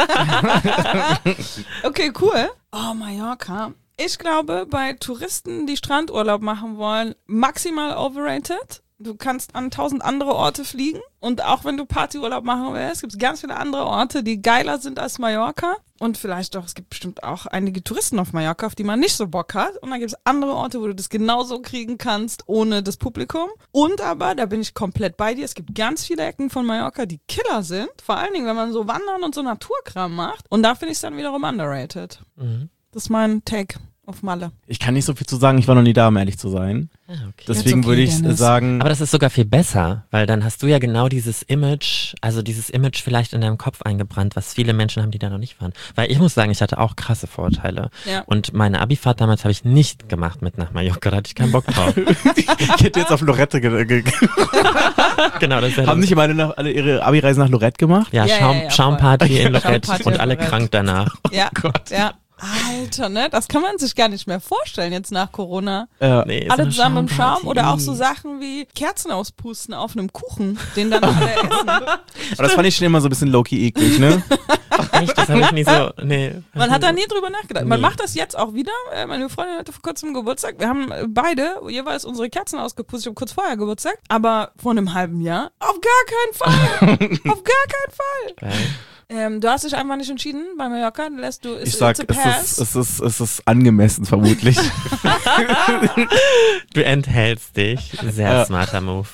Okay, cool. Oh, Mallorca. Ich glaube, bei Touristen, die Strandurlaub machen wollen, maximal overrated. Du kannst an 1000 andere Orte fliegen und auch wenn du Partyurlaub machen willst, gibt es ganz viele andere Orte, die geiler sind als Mallorca und vielleicht doch, es gibt bestimmt auch einige Touristen auf Mallorca, auf die man nicht so Bock hat und dann gibt es andere Orte, wo du das genauso kriegen kannst, ohne das Publikum und aber, da bin ich komplett bei dir, es gibt ganz viele Ecken von Mallorca, die Killer sind, vor allen Dingen, wenn man so Wandern und so Naturkram macht und da finde ich es dann wiederum underrated. Das ist mein Take auf Malle. Ich kann nicht so viel zu sagen, ich war noch nie da, um ehrlich zu sein. Okay. Deswegen okay, würde ich Dennis. sagen, Aber das ist sogar viel besser, weil dann hast du ja genau dieses Image vielleicht in deinem Kopf eingebrannt, was viele Menschen haben, die da noch nicht waren. Weil ich muss sagen, ich hatte auch krasse Vorurteile. Ja. Und meine Abifahrt damals habe ich nicht gemacht mit nach Mallorca, da hatte ich keinen Bock drauf. ich hätte jetzt auf Lorette Genau, das wäre Haben nicht immer alle ihre Abi-Reisen nach Lorette gemacht? ja, Ja, ja, Schaumparty in Lorette Schaumparty und in alle Lorette. krank danach. Ja, ja. Alter, ne? Das kann man sich gar nicht mehr vorstellen jetzt nach Corona. Nee, so Alle eine zusammen im Schaum Schaumparty. oder auch so Sachen wie Kerzen auspusten auf einem Kuchen, den dann alle essen. Aber das fand ich schon immer so ein bisschen low-key eklig, ne? Echt, das habe ich nie so, nee. Man hat da nie drüber nachgedacht. Man Nee. macht das jetzt auch wieder. Meine Freundin hatte vor kurzem Geburtstag. Wir haben beide jeweils unsere Kerzen ausgepustet. Ich habe kurz vorher Geburtstag. Aber vor einem halben Jahr auf gar keinen Fall. Auf gar keinen Fall. Geil. Du hast dich einfach nicht entschieden bei Mallorca? Ich sag, es ist angemessen vermutlich. Du enthältst dich. Sehr smarter Move.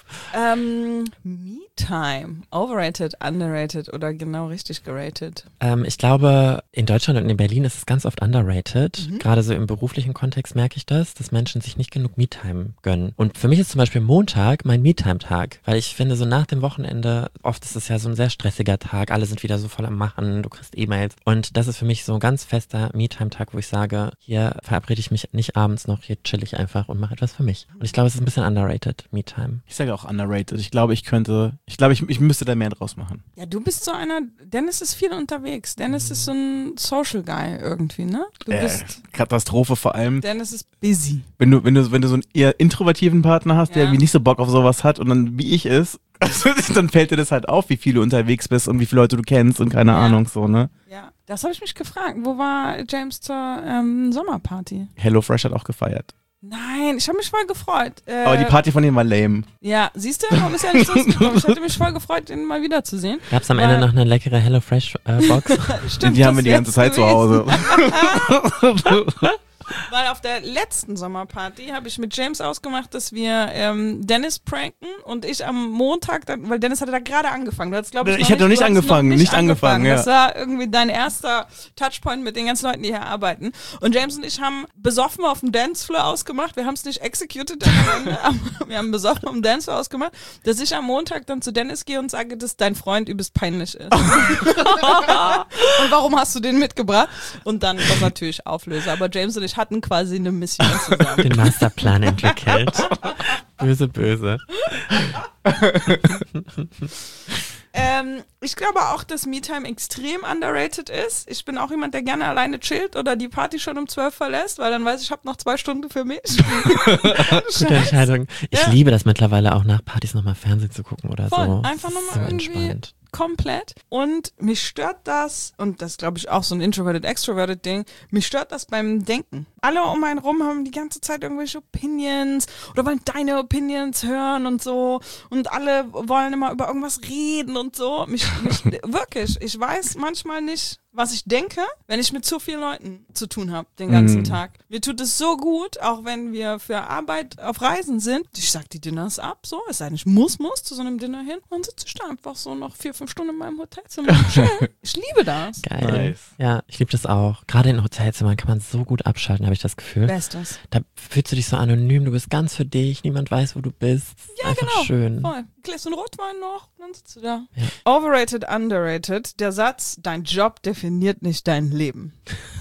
Me-Time. Overrated, underrated oder genau richtig geratet? Ich glaube, in Deutschland und in Berlin ist es ganz oft underrated. Gerade so im beruflichen Kontext merke ich das, dass Menschen sich nicht genug Me-Time gönnen. Und für mich ist zum Beispiel Montag mein Me-Time-Tag, weil ich finde, so nach dem Wochenende, oft ist es ja so ein sehr stressiger Tag, alle sind wieder so voll am Machen, du kriegst E-Mails und das ist für mich so ein ganz fester Me-Time-Tag, wo ich sage, hier verabrede ich mich nicht abends noch, hier chill ich einfach und mache etwas für mich. Und ich glaube, es ist ein bisschen underrated, Me-Time. Ich sage auch underrated. Ich glaube, ich müsste da mehr draus machen. Ja, du bist so einer, Dennis ist viel unterwegs. Dennis ist so ein Social Guy irgendwie, ne? Du bist Katastrophe vor allem. Dennis ist busy. Wenn du so einen eher introvertiven Partner hast, der irgendwie nicht so Bock auf sowas hat und dann wie ich ist, dann fällt dir das halt auf, wie viel du unterwegs bist und wie viele Leute du kennst und keine Ahnung so, ne? Ja, das habe ich mich gefragt. Wo war James zur Sommerparty? HelloFresh hat auch gefeiert. Nein, ich habe mich voll gefreut. Aber die Party von ihm war lame. Ja, siehst du, warum ist ja nicht sonst gekommen? Ich hatte mich voll gefreut, ihn mal wiederzusehen. Gab es am Ende noch eine leckere HelloFresh-Box? Stimmt, die haben wir die ganze Zeit zu Hause. Weil auf der letzten Sommerparty habe ich mit James ausgemacht, dass wir Dennis pranken und ich am Montag, weil Dennis hatte da gerade angefangen. Du hast, glaub ich hatte noch nicht angefangen. Ja. Das war irgendwie dein erster Touchpoint mit den ganzen Leuten, die hier arbeiten. Und James und ich haben besoffen auf dem Dancefloor ausgemacht. Wir haben es nicht executed, wir haben besoffen auf dem Dancefloor ausgemacht, dass ich am Montag dann zu Dennis gehe und sage, dass dein Freund übelst peinlich ist. Und warum hast du den mitgebracht? Und dann das natürlich auflöse. Aber James und ich hatten quasi eine Mission zusammen. Den Masterplan entwickelt. Böse, böse. Ich glaube auch, dass Me-Time extrem underrated ist. Ich bin auch jemand, der gerne alleine chillt oder die Party schon um 12 verlässt, weil dann weiß ich habe noch 2 Stunden für mich. Gute Entscheidung. Ich liebe das mittlerweile auch nach Partys nochmal Fernsehen zu gucken oder voll, so. Einfach nochmal so irgendwie entspannt. Komplett. Und mich stört das, und das glaube ich auch so ein Introverted-Extroverted Ding, mich stört das beim Denken. Alle um einen rum haben die ganze Zeit irgendwelche Opinions oder wollen deine Opinions hören und so und alle wollen immer über irgendwas reden und so. Mich wirklich, ich weiß manchmal nicht, was ich denke, wenn ich mit zu vielen Leuten zu tun habe den ganzen Tag. Mir tut es so gut, auch wenn wir für Arbeit auf Reisen sind. Ich sag die Dinners ab, so, es sei denn, ich muss zu so einem Dinner hin und sitze ich da einfach so noch 4-5 Stunden in meinem Hotelzimmer und chill. Ich liebe das. Geil. Nice. Ja, ich liebe das auch. Gerade in Hotelzimmern kann man so gut abschalten, habe ich das Gefühl. Bestes. Da fühlst du dich so anonym, du bist ganz für dich, niemand weiß, wo du bist. Ja, einfach genau. Schön. Voll. Gläst einen Rotwein noch, dann sitzt du da. Ja. Overrated, underrated. Der Satz, dein Job definiert nicht dein Leben.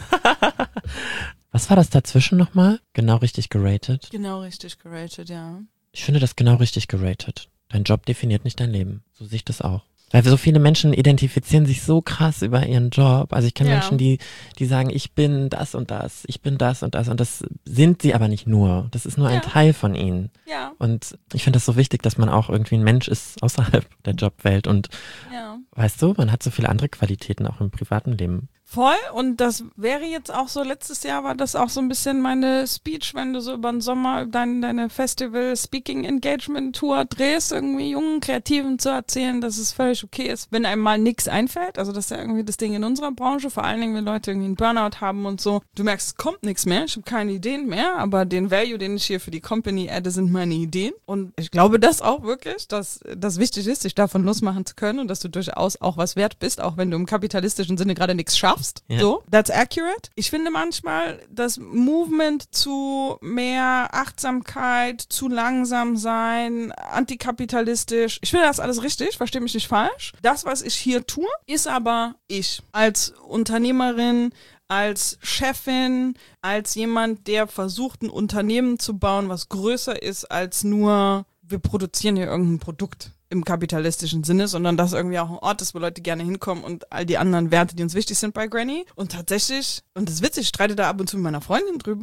Was war das dazwischen nochmal? Genau richtig geratet? Genau richtig geratet, ja. Ich finde das genau richtig geratet. Dein Job definiert nicht dein Leben. So sehe ich das auch. Weil so viele Menschen identifizieren sich so krass über ihren Job. Also ich kenne Menschen, die sagen, ich bin das und das, ich bin das und das. Und das sind sie aber nicht nur. Das ist nur ein Teil von ihnen. Ja. Und ich finde das so wichtig, dass man auch irgendwie ein Mensch ist außerhalb der Jobwelt. Und weißt du, man hat so viele andere Qualitäten auch im privaten Leben. Voll, und das wäre jetzt auch so, letztes Jahr war das auch so ein bisschen meine Speech, wenn du so über den Sommer deine Festival-Speaking-Engagement-Tour drehst, irgendwie jungen Kreativen zu erzählen, dass es völlig okay ist, wenn einem mal nichts einfällt. Also das ist ja irgendwie das Ding in unserer Branche, vor allen Dingen, wenn Leute irgendwie einen Burnout haben und so. Du merkst, es kommt nichts mehr, ich habe keine Ideen mehr, aber den Value, den ich hier für die Company adde, sind meine Ideen. Und ich glaube das auch wirklich, dass das wichtig ist, sich davon losmachen zu können und dass du durchaus auch was wert bist, auch wenn du im kapitalistischen Sinne gerade nichts schaffst. Ja. So, that's accurate. Ich finde manchmal das Movement zu mehr Achtsamkeit, zu langsam sein, antikapitalistisch. Ich finde das alles richtig, verstehe mich nicht falsch. Das, was ich hier tue, ist aber ich als Unternehmerin, als Chefin, als jemand, der versucht, ein Unternehmen zu bauen, was größer ist als nur, wir produzieren hier irgendein Produkt im kapitalistischen Sinne, sondern dass irgendwie auch ein Ort ist, wo Leute gerne hinkommen und all die anderen Werte, die uns wichtig sind bei Granny. Und tatsächlich, und das ist witzig, ich streite da ab und zu mit meiner Freundin drüber,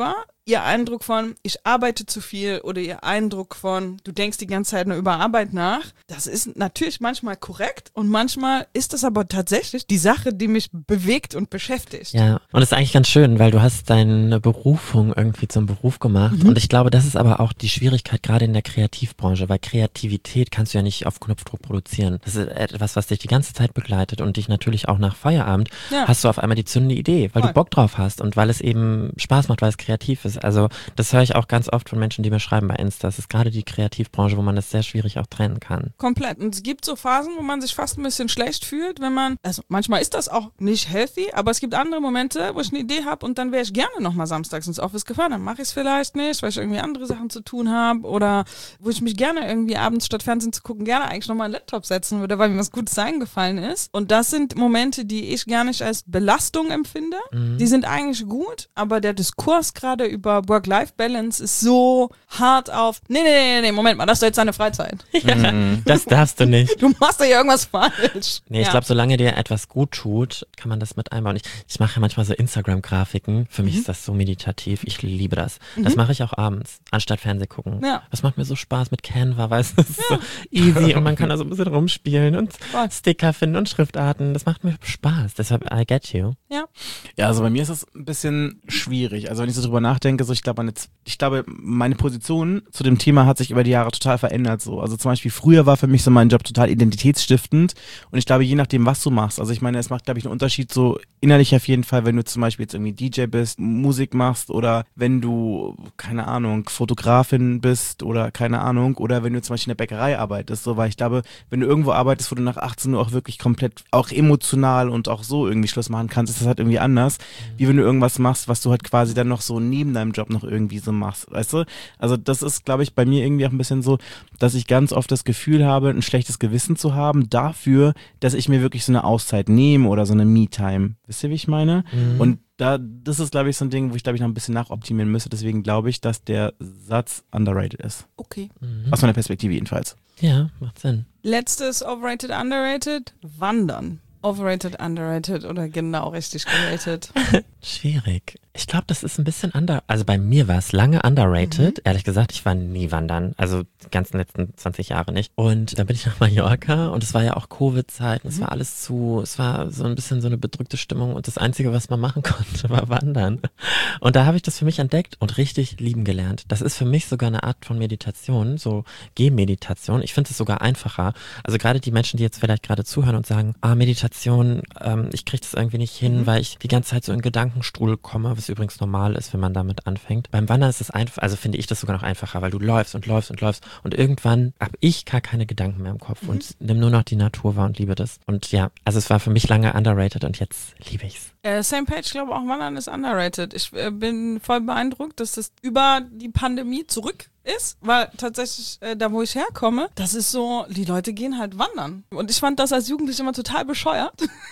ihr Eindruck von, ich arbeite zu viel oder ihr Eindruck von, du denkst die ganze Zeit nur über Arbeit nach, das ist natürlich manchmal korrekt und manchmal ist das aber tatsächlich die Sache, die mich bewegt und beschäftigt. Ja, und das ist eigentlich ganz schön, weil du hast deine Berufung irgendwie zum Beruf gemacht und ich glaube, das ist aber auch die Schwierigkeit gerade in der Kreativbranche, weil Kreativität kannst du ja nicht auf Knopfdruck produzieren. Das ist etwas, was dich die ganze Zeit begleitet und dich natürlich auch nach Feierabend hast du auf einmal die zündende Idee, weil du Bock drauf hast und weil es eben Spaß macht, weil es kreativ ist. Also das höre ich auch ganz oft von Menschen, die mir schreiben bei Insta. Das ist gerade die Kreativbranche, wo man das sehr schwierig auch trennen kann. Komplett. Und es gibt so Phasen, wo man sich fast ein bisschen schlecht fühlt, wenn man, also manchmal ist das auch nicht healthy, aber es gibt andere Momente, wo ich eine Idee habe und dann wäre ich gerne nochmal samstags ins Office gefahren. Dann mache ich es vielleicht nicht, weil ich irgendwie andere Sachen zu tun habe oder wo ich mich gerne irgendwie abends statt Fernsehen zu gucken, gerne eigentlich nochmal einen Laptop setzen würde, weil mir was Gutes eingefallen ist. Und das sind Momente, die ich gar nicht als Belastung empfinde. Die sind eigentlich gut, aber der Diskurs gerade über Work-Life-Balance ist so hart auf, nee, Moment mal, das ist jetzt deine Freizeit. Ja, das darfst du nicht. Du machst da ja irgendwas falsch. Nee, ich glaube, solange dir etwas gut tut, kann man das mit einbauen. Ich mache ja manchmal so Instagram-Grafiken. Für mich ist das so meditativ. Ich liebe das. Das mache ich auch abends, anstatt Fernseh gucken. Ja. Das macht mir so Spaß mit Canva, weißt du, das ist so easy und man kann da so ein bisschen rumspielen und Sticker finden und Schriftarten. Das macht mir Spaß. Deshalb, I get you. Ja, also bei mir ist es ein bisschen schwierig. Also wenn ich so drüber nachdenke, so ich glaube, meine Position zu dem Thema hat sich über die Jahre total verändert. So. Also zum Beispiel früher war für mich so mein Job total identitätsstiftend und ich glaube, je nachdem, was du machst, also ich meine, es macht, glaube ich, einen Unterschied so innerlich auf jeden Fall, wenn du zum Beispiel jetzt irgendwie DJ bist, Musik machst oder wenn du, keine Ahnung, Fotografin bist oder keine Ahnung, oder wenn du zum Beispiel in der Bäckerei arbeitest, so, weil ich glaube, wenn du irgendwo arbeitest, wo du nach 18 Uhr auch wirklich komplett, auch emotional und auch so irgendwie Schluss machen kannst, ist das halt irgendwie anders, wie wenn du irgendwas machst, was du halt quasi dann noch so neben deinem Job noch irgendwie so machst, weißt du? Also das ist, glaube ich, bei mir irgendwie auch ein bisschen so, dass ich ganz oft das Gefühl habe, ein schlechtes Gewissen zu haben dafür, dass ich mir wirklich so eine Auszeit nehme oder so eine Me-Time. Wisst ihr, wie ich meine? Und das ist, glaube ich, so ein Ding, wo ich, glaube ich, noch ein bisschen nachoptimieren müsste. Deswegen glaube ich, dass der Satz underrated ist. Okay. Aus meiner Perspektive jedenfalls. Ja, macht Sinn. Letztes overrated, underrated, Wandern. Overrated, underrated oder genau richtig geratet? Schwierig. Ich glaube, das ist ein bisschen also bei mir war es lange underrated. Ehrlich gesagt, ich war nie wandern, also die ganzen letzten 20 Jahre nicht. Und dann bin ich nach Mallorca und es war ja auch Covid-Zeit und es war alles zu, es war so ein bisschen so eine bedrückte Stimmung und das Einzige, was man machen konnte, war wandern. Und da habe ich das für mich entdeckt und richtig lieben gelernt. Das ist für mich sogar eine Art von Meditation, so Gehmeditation. Ich finde es sogar einfacher. Also gerade die Menschen, die jetzt vielleicht gerade zuhören und sagen, Meditation, ich kriege das irgendwie nicht hin, weil ich die ganze Zeit so in Gedankenstrudel komme, was übrigens normal ist, wenn man damit anfängt. Beim Wandern ist es einfach, also finde ich das sogar noch einfacher, weil du läufst und irgendwann habe ich gar keine Gedanken mehr im Kopf und nimm nur noch die Natur wahr und liebe das. Und ja, also es war für mich lange underrated und jetzt liebe ich's. Same Page, ich glaube auch Wandern ist underrated. Ich bin voll beeindruckt, dass das über die Pandemie zurück ist, weil tatsächlich da, wo ich herkomme, das ist so, die Leute gehen halt wandern. Und ich fand das als Jugendliche immer total bescheuert.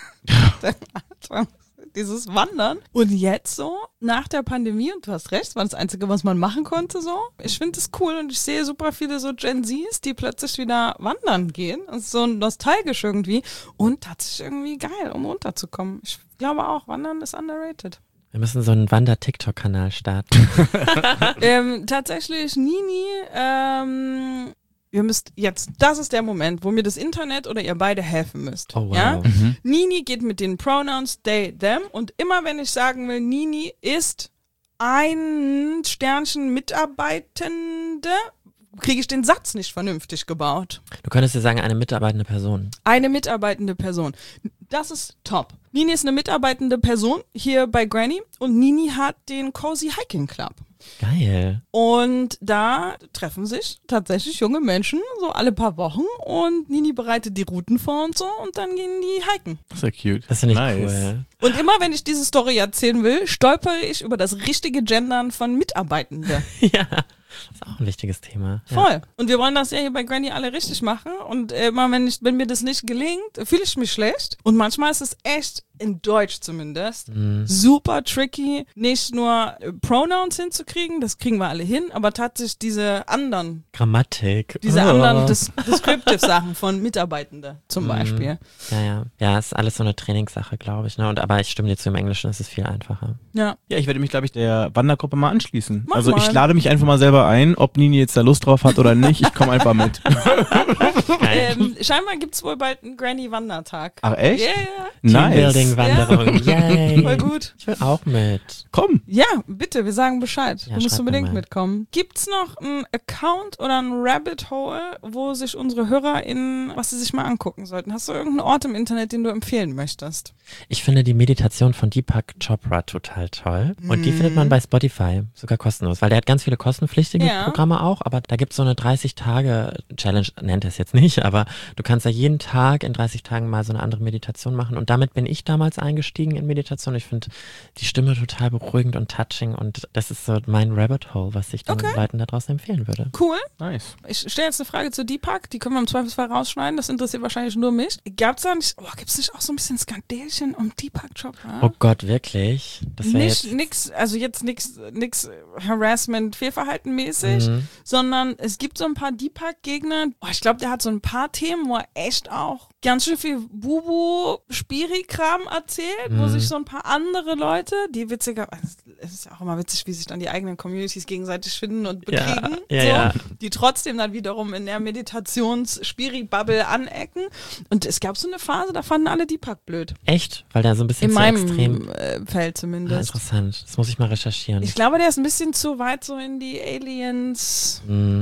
Dieses Wandern. Und jetzt so, nach der Pandemie, und du hast recht, war das Einzige, was man machen konnte so. Ich finde das cool und ich sehe super viele so Gen Zs, die plötzlich wieder wandern gehen. Das ist so nostalgisch irgendwie und tatsächlich irgendwie geil, um runterzukommen. Ich glaube auch, Wandern ist underrated. Wir müssen so einen Wander-TikTok-Kanal starten. Tatsächlich Nini, ihr müsst jetzt, das ist der Moment, wo mir das Internet oder ihr beide helfen müsst. Oh, wow. Ja? Nini geht mit den Pronouns they, them und immer wenn ich sagen will, Nini ist ein Sternchen Mitarbeitende, kriege ich den Satz nicht vernünftig gebaut. Du könntest ja sagen, eine mitarbeitende Person. Eine mitarbeitende Person. Das ist top. Nini ist eine mitarbeitende Person hier bei Granny und Nini hat den Cozy Hiking Club. Geil. Und da treffen sich tatsächlich junge Menschen so alle paar Wochen und Nini bereitet die Routen vor und so und dann gehen die hiken. Das ist ja cute. Das finde ich nice. cool. Und immer wenn ich diese Story erzählen will, stolpere ich über das richtige Gendern von Mitarbeitende. Ja, das ist auch ein wichtiges Thema. Voll. Ja. Und wir wollen das ja hier bei Granny alle richtig machen und immer wenn mir das nicht gelingt, fühle ich mich schlecht und manchmal ist es echt in Deutsch zumindest, super tricky, nicht nur Pronouns hinzukriegen, das kriegen wir alle hin, aber tatsächlich diese anderen Grammatik. Diese anderen Descriptive-Sachen von Mitarbeitenden zum Beispiel. Ja, ist alles so eine Trainingssache, glaube ich. Ne? Aber ich stimme dir zu, im Englischen ist es viel einfacher. Ja, ich werde mich, glaube ich, der Wandergruppe mal anschließen. Mach also mal. ich lade mich einfach mal selber ein, ob Nini jetzt da Lust drauf hat oder nicht. Ich komme einfach mit. Scheinbar gibt es wohl bald einen Granny-Wandertag. Ach echt? Yeah. Nice. Teambuilding-Wanderung. Yay. Voll gut. Ich will auch mit. Komm. Ja, bitte, wir sagen Bescheid. Ja, Du musst schreib unbedingt mir mal. mitkommen. Gibt's noch einen Account oder ein Rabbit Hole, wo sich unsere HörerInnen, was sie sich mal angucken sollten? Hast du irgendeinen Ort im Internet, den du empfehlen möchtest? Ich finde die Meditation von Deepak Chopra total toll. Und die findet man bei Spotify, sogar kostenlos, weil der hat ganz viele kostenpflichtige Ja. Programme auch, aber da gibt's so eine 30-Tage-Challenge, nennt er es jetzt nicht, aber du kannst ja jeden Tag in 30 Tagen mal so eine andere Meditation machen und damit bin ich damals eingestiegen in Meditation. Ich finde die Stimme total beruhigend und touching und das ist so mein Rabbit Hole, was ich den Leuten da draußen empfehlen würde. Cool. Nice. Ich stelle jetzt eine Frage zu Deepak, die können wir im Zweifelsfall rausschneiden, das interessiert wahrscheinlich nur mich. Gibt's nicht auch so ein bisschen Skandälchen um Deepak Chopra? Oh Gott, wirklich? Das wäre jetzt... Nix Harassment, Fehlverhalten mäßig, sondern es gibt so ein paar Deepak-Gegner. Oh, ich glaube, der hat so ein paar Themen, wo er echt auch ganz schön viel Bubu-Spiri-Kram erzählt, wo sich so ein paar andere Leute, die witziger, es ist ja auch immer witzig, wie sich dann die eigenen Communities gegenseitig finden und bekriegen, die trotzdem dann wiederum in der Meditations-Spiri-Bubble anecken. Und es gab so eine Phase, da fanden alle Deepak blöd. Echt? Weil der so ein bisschen In zu meinem extrem... Feld Ah, zumindest. interessant. Das muss ich mal recherchieren. Ich glaube, der ist ein bisschen zu weit so in die Aliens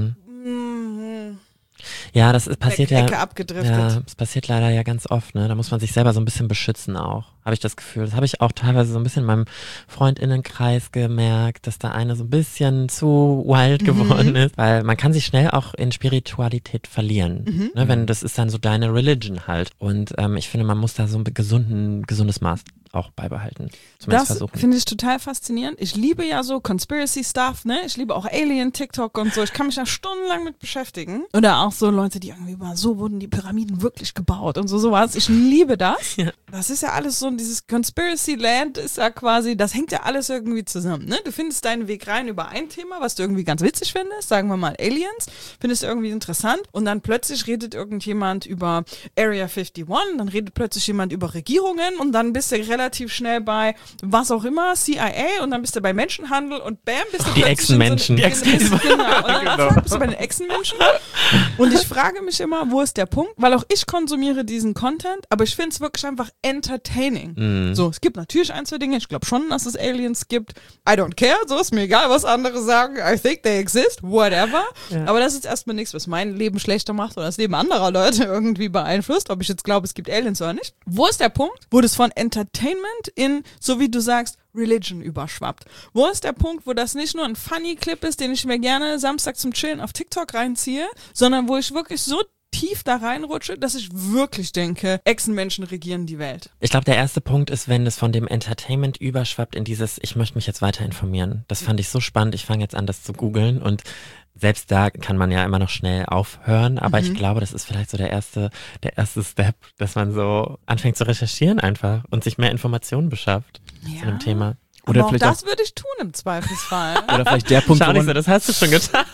Ja, das passiert ja. Ecke abgedriftet. Ja, das passiert leider ja ganz oft, ne? Da muss man sich selber so ein bisschen beschützen auch, habe ich das Gefühl. Das habe ich auch teilweise so ein bisschen in meinem Freundinnenkreis gemerkt, dass da eine so ein bisschen zu wild geworden ist, weil man kann sich schnell auch in Spiritualität verlieren, ne? Wenn das ist dann so deine Religion halt. Und ich finde, man muss da so ein gesundes Maß auch beibehalten. Zumindest Das versuchen. finde ich total faszinierend. Ich liebe ja so Conspiracy-Stuff, ne? Ich liebe auch Alien-TikTok und so. Ich kann mich da stundenlang mit beschäftigen. Oder auch so Leute, die irgendwie über so wurden die Pyramiden wirklich gebaut und sowas. Ich liebe das. Ja. Das ist ja alles so, dieses Conspiracy-Land ist ja quasi, das hängt ja alles irgendwie zusammen, ne? Du findest deinen Weg rein über ein Thema, was du irgendwie ganz witzig findest, sagen wir mal Aliens, findest du irgendwie interessant und dann plötzlich redet irgendjemand über Area 51, dann redet plötzlich jemand über Regierungen und dann bist du relativ schnell bei was auch immer, CIA und dann bist du bei Menschenhandel und bam, bist du Die plötzlich Echsenmenschen. in so, genau. Und dann bist du bei den Echsenmenschen. Und ich frage mich immer, wo ist der Punkt? Weil auch ich konsumiere diesen Content, aber ich finde es wirklich einfach entertaining. So, es gibt natürlich ein, zwei Dinge, ich glaube schon, dass es Aliens gibt. I don't care, so ist mir egal, was andere sagen. I think they exist, whatever. Ja. Aber das ist erstmal nichts, was mein Leben schlechter macht oder das Leben anderer Leute irgendwie beeinflusst, ob ich jetzt glaube, es gibt Aliens oder nicht. Wo ist der Punkt, wo das von Entertainment in, so wie du sagst, Religion überschwappt? Wo ist der Punkt, wo das nicht nur ein funny Clip ist, den ich mir gerne Samstag zum Chillen auf TikTok reinziehe, sondern wo ich wirklich so tief da reinrutsche, dass ich wirklich denke, Echsenmenschen regieren die Welt. Ich glaube, der erste Punkt ist, wenn es von dem Entertainment überschwappt in dieses, ich möchte mich jetzt weiter informieren. Das fand ich so spannend. Ich fange jetzt an, das zu googeln und selbst da kann man ja immer noch schnell aufhören, aber ich glaube, das ist vielleicht so der erste Step, dass man so anfängt zu recherchieren einfach und sich mehr Informationen beschafft zu dem Thema. Oder aber auch vielleicht das würde ich tun im Zweifelsfall. Oder vielleicht der Punkt, Schau wo nicht so, man, das hast du schon getan.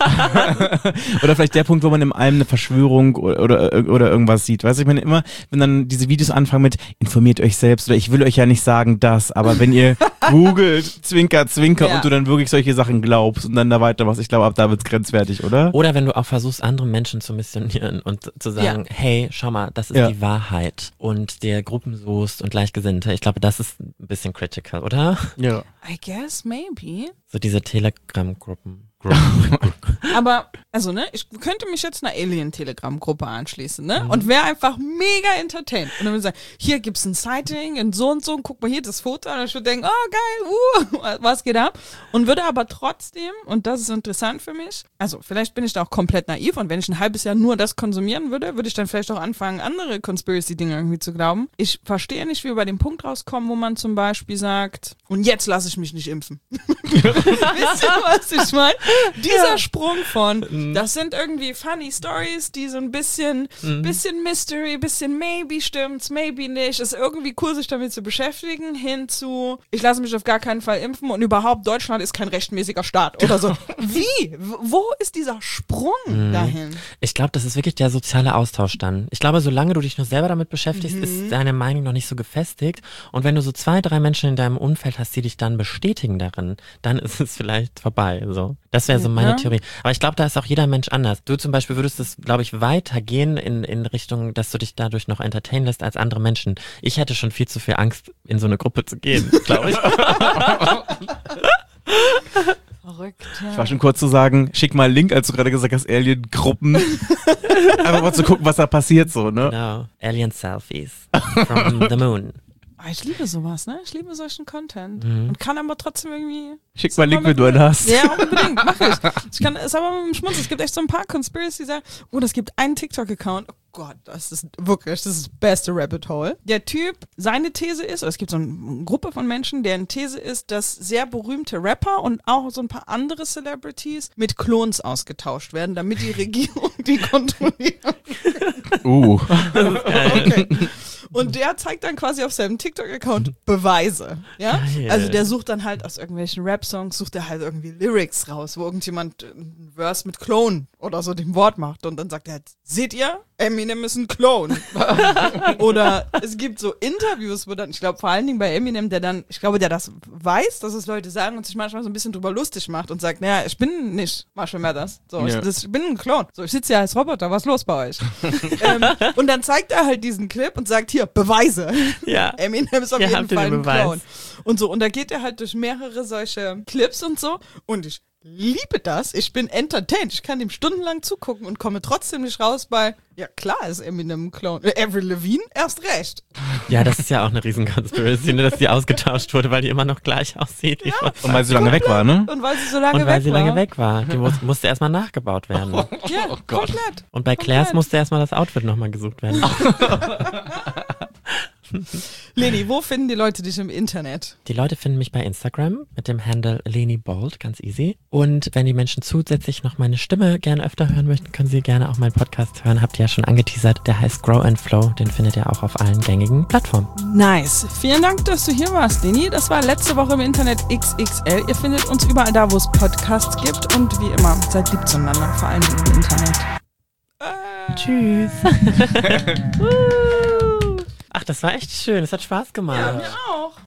oder vielleicht der Punkt, wo man in einem eine Verschwörung oder irgendwas sieht. Weißt du, ich meine immer, wenn dann diese Videos anfangen mit informiert euch selbst oder ich will euch ja nicht sagen das, aber wenn ihr googelt, Zwinker, Zwinker Ja. und du dann wirklich solche Sachen glaubst und dann da weitermachst, ich glaube, ab da wird's grenzwertig, oder? Oder wenn du auch versuchst, andere Menschen zu missionieren und zu sagen, hey, schau mal, das ist die Wahrheit und dir Gruppen suchst und Gleichgesinnte. Ich glaube, das ist ein bisschen critical, oder? Ja. I guess, maybe. So diese Telegram-Gruppen. Aber, also, ne, ich könnte mich jetzt einer Alien-Telegram-Gruppe anschließen, ne, und wäre einfach mega entertained. Und dann würde ich sagen, hier gibt's ein Sighting in so und so, und guck mal hier das Foto, und ich würde denken, oh geil, was geht ab? Und würde aber trotzdem, und das ist interessant für mich, also vielleicht bin ich da auch komplett naiv, und wenn ich ein halbes Jahr nur das konsumieren würde, würde ich dann vielleicht auch anfangen, andere Conspiracy-Dinge irgendwie zu glauben. Ich verstehe nicht, wie wir bei dem Punkt rauskommen, wo man zum Beispiel sagt, und jetzt lasse ich mich nicht impfen. Wisst ihr, was ich meine? Dieser Sprung von, das sind irgendwie funny Stories, die so ein bisschen Mystery, bisschen maybe stimmt's, maybe nicht, ist irgendwie cool, sich damit zu beschäftigen, hin zu, ich lasse mich auf gar keinen Fall impfen und überhaupt, Deutschland ist kein rechtmäßiger Staat oder so. Wie? Wo ist dieser Sprung dahin? Ich glaube, das ist wirklich der soziale Austausch dann. Ich glaube, solange du dich nur selber damit beschäftigst, ist deine Meinung noch nicht so gefestigt. Und wenn du so 2, 3 Menschen in deinem Umfeld hast, die dich dann bestätigen darin, dann ist es vielleicht vorbei. So. Das wäre so meine Theorie. Aber ich glaube, da ist auch jeder Mensch anders. Du zum Beispiel würdest es, glaube ich, weitergehen in Richtung, dass du dich dadurch noch entertainen lässt als andere Menschen. Ich hätte schon viel zu viel Angst, in so eine Gruppe zu gehen, glaube ich. Verrückt, ja. Ich war schon kurz zu sagen, schick mal einen Link, als du gerade gesagt hast, Alien-Gruppen. Einfach mal zu gucken, was da passiert so, ne? Genau. Alien-Selfies from the moon. Ich liebe sowas, ne? Ich liebe solchen Content. Und kann aber trotzdem irgendwie... Schick mal einen Link, wenn du einen hast. Ja, unbedingt, mach ich. Ich kann es aber mit dem Schmunzeln. Es gibt echt so ein paar Conspiracy, die sagen, das gibt einen TikTok-Account. Oh Gott, das ist das beste Rabbit Hole. Der Typ, seine These ist, oder es gibt so eine Gruppe von Menschen, deren These ist, dass sehr berühmte Rapper und auch so ein paar andere Celebrities mit Klons ausgetauscht werden, damit die Regierung die kontrollieren. Okay. Und der zeigt dann quasi auf seinem TikTok-Account Beweise, ja? Also der sucht dann halt aus irgendwelchen Rap-Songs, sucht er halt irgendwie Lyrics raus, wo irgendjemand ein Verse mit Clone oder so dem Wort macht und dann sagt er halt, seht ihr? Eminem ist ein Clone. Oder es gibt so Interviews, wo dann, ich glaube vor allen Dingen bei Eminem, der das weiß, dass es Leute sagen und sich manchmal so ein bisschen drüber lustig macht und sagt, naja, ich bin nicht Marshall Mathers. So, ich bin ein Clone. So, ich sitze ja als Roboter, was ist los bei euch? Und dann zeigt er halt diesen Clip und sagt, hier, Beweise. Ja. Eminem ist auf jeden Fall ein Clone. Und so, und da geht er halt durch mehrere solche Clips und so und ich liebe das. Ich bin entertained. Ich kann dem stundenlang zugucken und komme trotzdem nicht raus bei, ja klar ist Eminem ein Clone. Avril Lavigne, erst recht. Ja, das ist ja auch eine riesen Conspiracy, dass die ausgetauscht wurde, weil die immer noch gleich aussieht. Ja, und weil sie so lange weg war, ne? Und weil sie so lange weg war. Die musste erstmal nachgebaut werden. Ja, komplett. Und bei Claire's musste erstmal das Outfit nochmal gesucht werden. Leni, wo finden die Leute dich im Internet? Die Leute finden mich bei Instagram mit dem Handle Leni Bold, ganz easy. Und wenn die Menschen zusätzlich noch meine Stimme gerne öfter hören möchten, können sie gerne auch meinen Podcast hören. Habt ihr ja schon angeteasert. Der heißt Grow and Flow. Den findet ihr auch auf allen gängigen Plattformen. Nice. Vielen Dank, dass du hier warst, Leni. Das war letzte Woche im Internet XXL. Ihr findet uns überall da, wo es Podcasts gibt. Und wie immer, seid lieb zueinander, vor allem im Internet. Tschüss. Ach, das war echt schön. Es hat Spaß gemacht. Ja, mir auch.